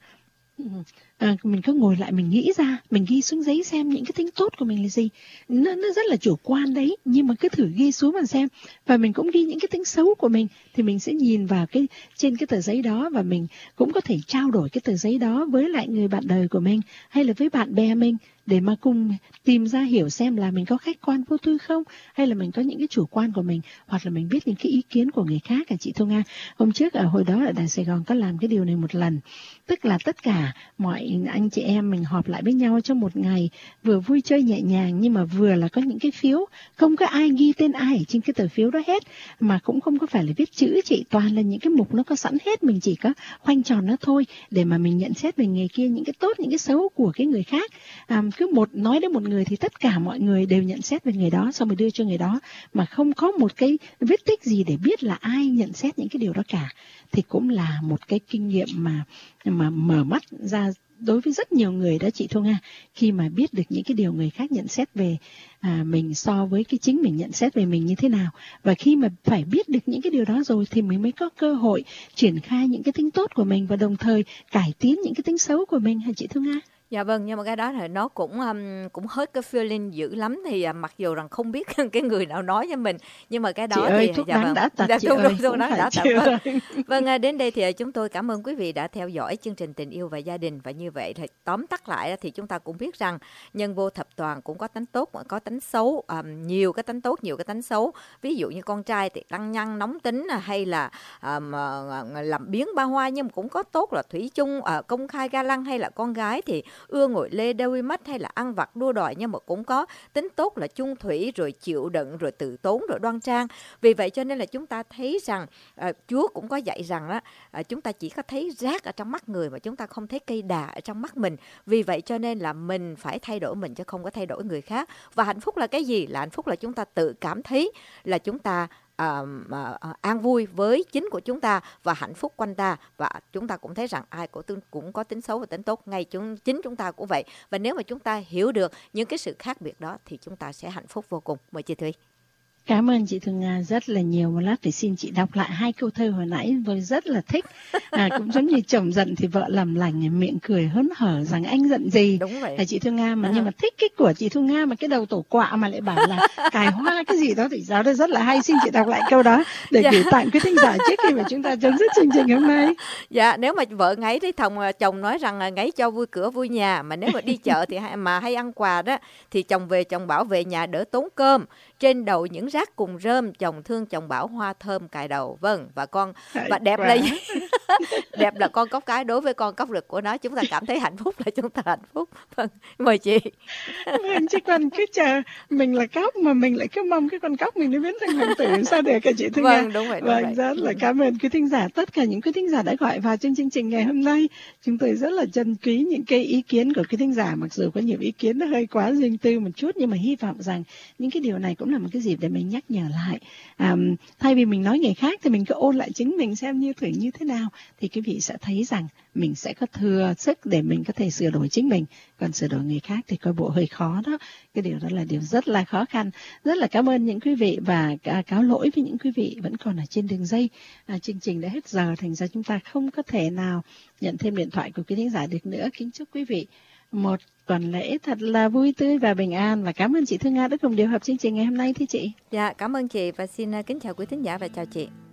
À, mình cứ ngồi lại mình nghĩ ra, mình ghi xuống giấy xem những cái tính tốt của mình là gì. Nó, nó rất là chủ quan đấy, nhưng mà cứ thử ghi xuống mà xem. Và mình cũng ghi những cái tính xấu của mình, thì mình sẽ nhìn vào cái trên cái tờ giấy đó, và mình cũng có thể trao đổi cái tờ giấy đó với lại người bạn đời của mình hay là với bạn bè mình, để mà cùng tìm ra hiểu xem là mình có khách quan vô tư không, hay là mình có những cái chủ quan của mình, hoặc là mình biết những cái ý kiến của người khác. À, chị Thu Nga, hôm trước ở hồi đó ở Đài Sài Gòn có làm cái điều này một lần, tức là tất cả mọi anh chị em mình họp lại với nhau trong một ngày, vừa vui chơi nhẹ nhàng nhưng mà vừa là có những cái phiếu, không có ai ghi tên ai ở trên cái tờ phiếu đó hết, mà cũng không có phải là viết chữ chị, toàn là những cái mục nó có sẵn hết, mình chỉ có khoanh tròn nó thôi để mà mình nhận xét về người kia, những cái tốt những cái xấu của cái người khác. À, cứ một nói đến một người thì tất cả mọi người đều nhận xét về người đó, xong rồi đưa cho người đó, mà không có một cái vết tích gì để biết là ai nhận xét những cái điều đó cả. Thì cũng là một cái kinh nghiệm mà mà mở mắt ra đối với rất nhiều người đó chị Thu Nga, khi mà biết được những cái điều người khác nhận xét về à, mình so với cái chính mình nhận xét về mình như thế nào. Và khi mà phải biết được những cái điều đó rồi thì mình mới có cơ hội triển khai những cái tính tốt của mình và đồng thời cải tiến những cái tính xấu của mình, hả chị Thu Nga? Dạ vâng, nhưng mà cái đó thì nó cũng um, cũng hết cái feeling dữ lắm, thì uh, mặc dù rằng không biết cái người nào nói cho mình, nhưng mà cái đó chị thì ơi, thuốc dạ đáng vâng. đã tật Dạ, chị thuốc, ơi, thuốc đáng đã tật. Vâng, vâng uh, đến đây thì uh, chúng tôi cảm ơn quý vị đã theo dõi chương trình Tình Yêu và Gia Đình. Và như vậy thì tóm tắt lại thì chúng ta cũng biết rằng nhân vô thập toàn, cũng có tánh tốt có tánh xấu, um, nhiều cái tánh tốt nhiều cái tánh xấu. Ví dụ như con trai thì lăng nhăng nóng tính, hay là um, uh, làm biếng ba hoa, nhưng mà cũng có tốt là thủy chung, uh, công khai ga lăng, hay là con gái thì ưa ngồi lê đôi mắt, hay là ăn vặt đua đòi, nhưng mà cũng có tính tốt là chung thủy, rồi chịu đựng, rồi tự tốn, rồi đoan trang. Vì vậy cho nên là chúng ta thấy rằng uh, Chúa cũng có dạy rằng đó, uh, chúng ta chỉ có thấy rác ở trong mắt người mà chúng ta không thấy cây đà ở trong mắt mình. Vì vậy cho nên là mình phải thay đổi mình chứ không có thay đổi người khác. Và hạnh phúc là cái gì? Là hạnh phúc là chúng ta tự cảm thấy là chúng ta À, à, à, an vui với chính của chúng ta và hạnh phúc quanh ta. Và chúng ta cũng thấy rằng ai cũng, cũng có tính xấu và tính tốt, ngay chúng, chính chúng ta cũng vậy. Và nếu mà chúng ta hiểu được những cái sự khác biệt đó thì chúng ta sẽ hạnh phúc vô cùng. Mời chị Thúy. Cảm ơn chị Thương Nga rất là nhiều. Một lát thì xin chị đọc lại hai câu thơ hồi nãy, tôi rất là thích. À, cũng giống như chồng giận thì vợ làm lành, miệng cười hớn hở rằng anh giận gì. Đúng vậy. Là chị Thương Nga mà, nhưng mà thích cái của chị Thương Nga mà cái đầu tổ quạ mà lại bảo là cài hoa cái gì đó thì giáo đó rất là hay. Xin chị đọc lại câu đó để Dạ. gửi tặng quý thính giả trước khi mà chúng ta chấm dứt chương trình hôm nay. Dạ, nếu mà vợ ngáy thì thòng chồng nói rằng là ngáy cho vui cửa vui nhà, mà nếu mà đi chợ thì hay, mà hay ăn quà đó thì chồng về chồng bảo về nhà đỡ tốn cơm, trên đầu những rác cùng rơm, chồng thương chồng bảo hoa thơm cài đầu. Vâng, và con và đẹp là gì? Đẹp là con cóc cái, đối với con cóc rực của nó chúng ta cảm thấy hạnh phúc là chúng ta hạnh phúc. Vâng, mời chị. Vâng, chứ còn cứ chờ mình là cóc mà mình lại cứ mong cái con cóc mình nó biến thành hoàng tử sao được, cả chị Thương Nga. Vâng, đúng vậy, đúng Vâng, vậy. rất là cảm ơn quý thính giả, tất cả những quý thính giả đã gọi vào chương chương trình ngày hôm nay. Chúng tôi rất là trân quý những cái ý kiến của quý thính giả, mặc dù có nhiều ý kiến nó hơi quá riêng tư một chút, nhưng mà hy vọng rằng những cái điều này cũng là một cái dịp để mình nhắc nhở lại. À, thay vì mình nói người khác thì mình cứ ôn lại chính mình xem như thử như thế nào, thì quý vị sẽ thấy rằng mình sẽ có thừa sức để mình có thể sửa đổi chính mình. Còn sửa đổi người khác thì coi bộ hơi khó đó. Cái điều đó là điều rất là khó khăn. Rất là cảm ơn những quý vị và cáo lỗi với những quý vị vẫn còn ở trên đường dây. À, chương trình đã hết giờ, thành ra chúng ta không có thể nào nhận thêm điện thoại của quý thính giả được nữa. Kính chúc quý vị một tuần lễ thật là vui tươi và bình an. Và cảm ơn chị Thương Nga đã cùng điều hợp chương trình ngày hôm nay thưa chị. Dạ, cảm ơn chị và xin uh, kính chào quý thính giả và chào chị.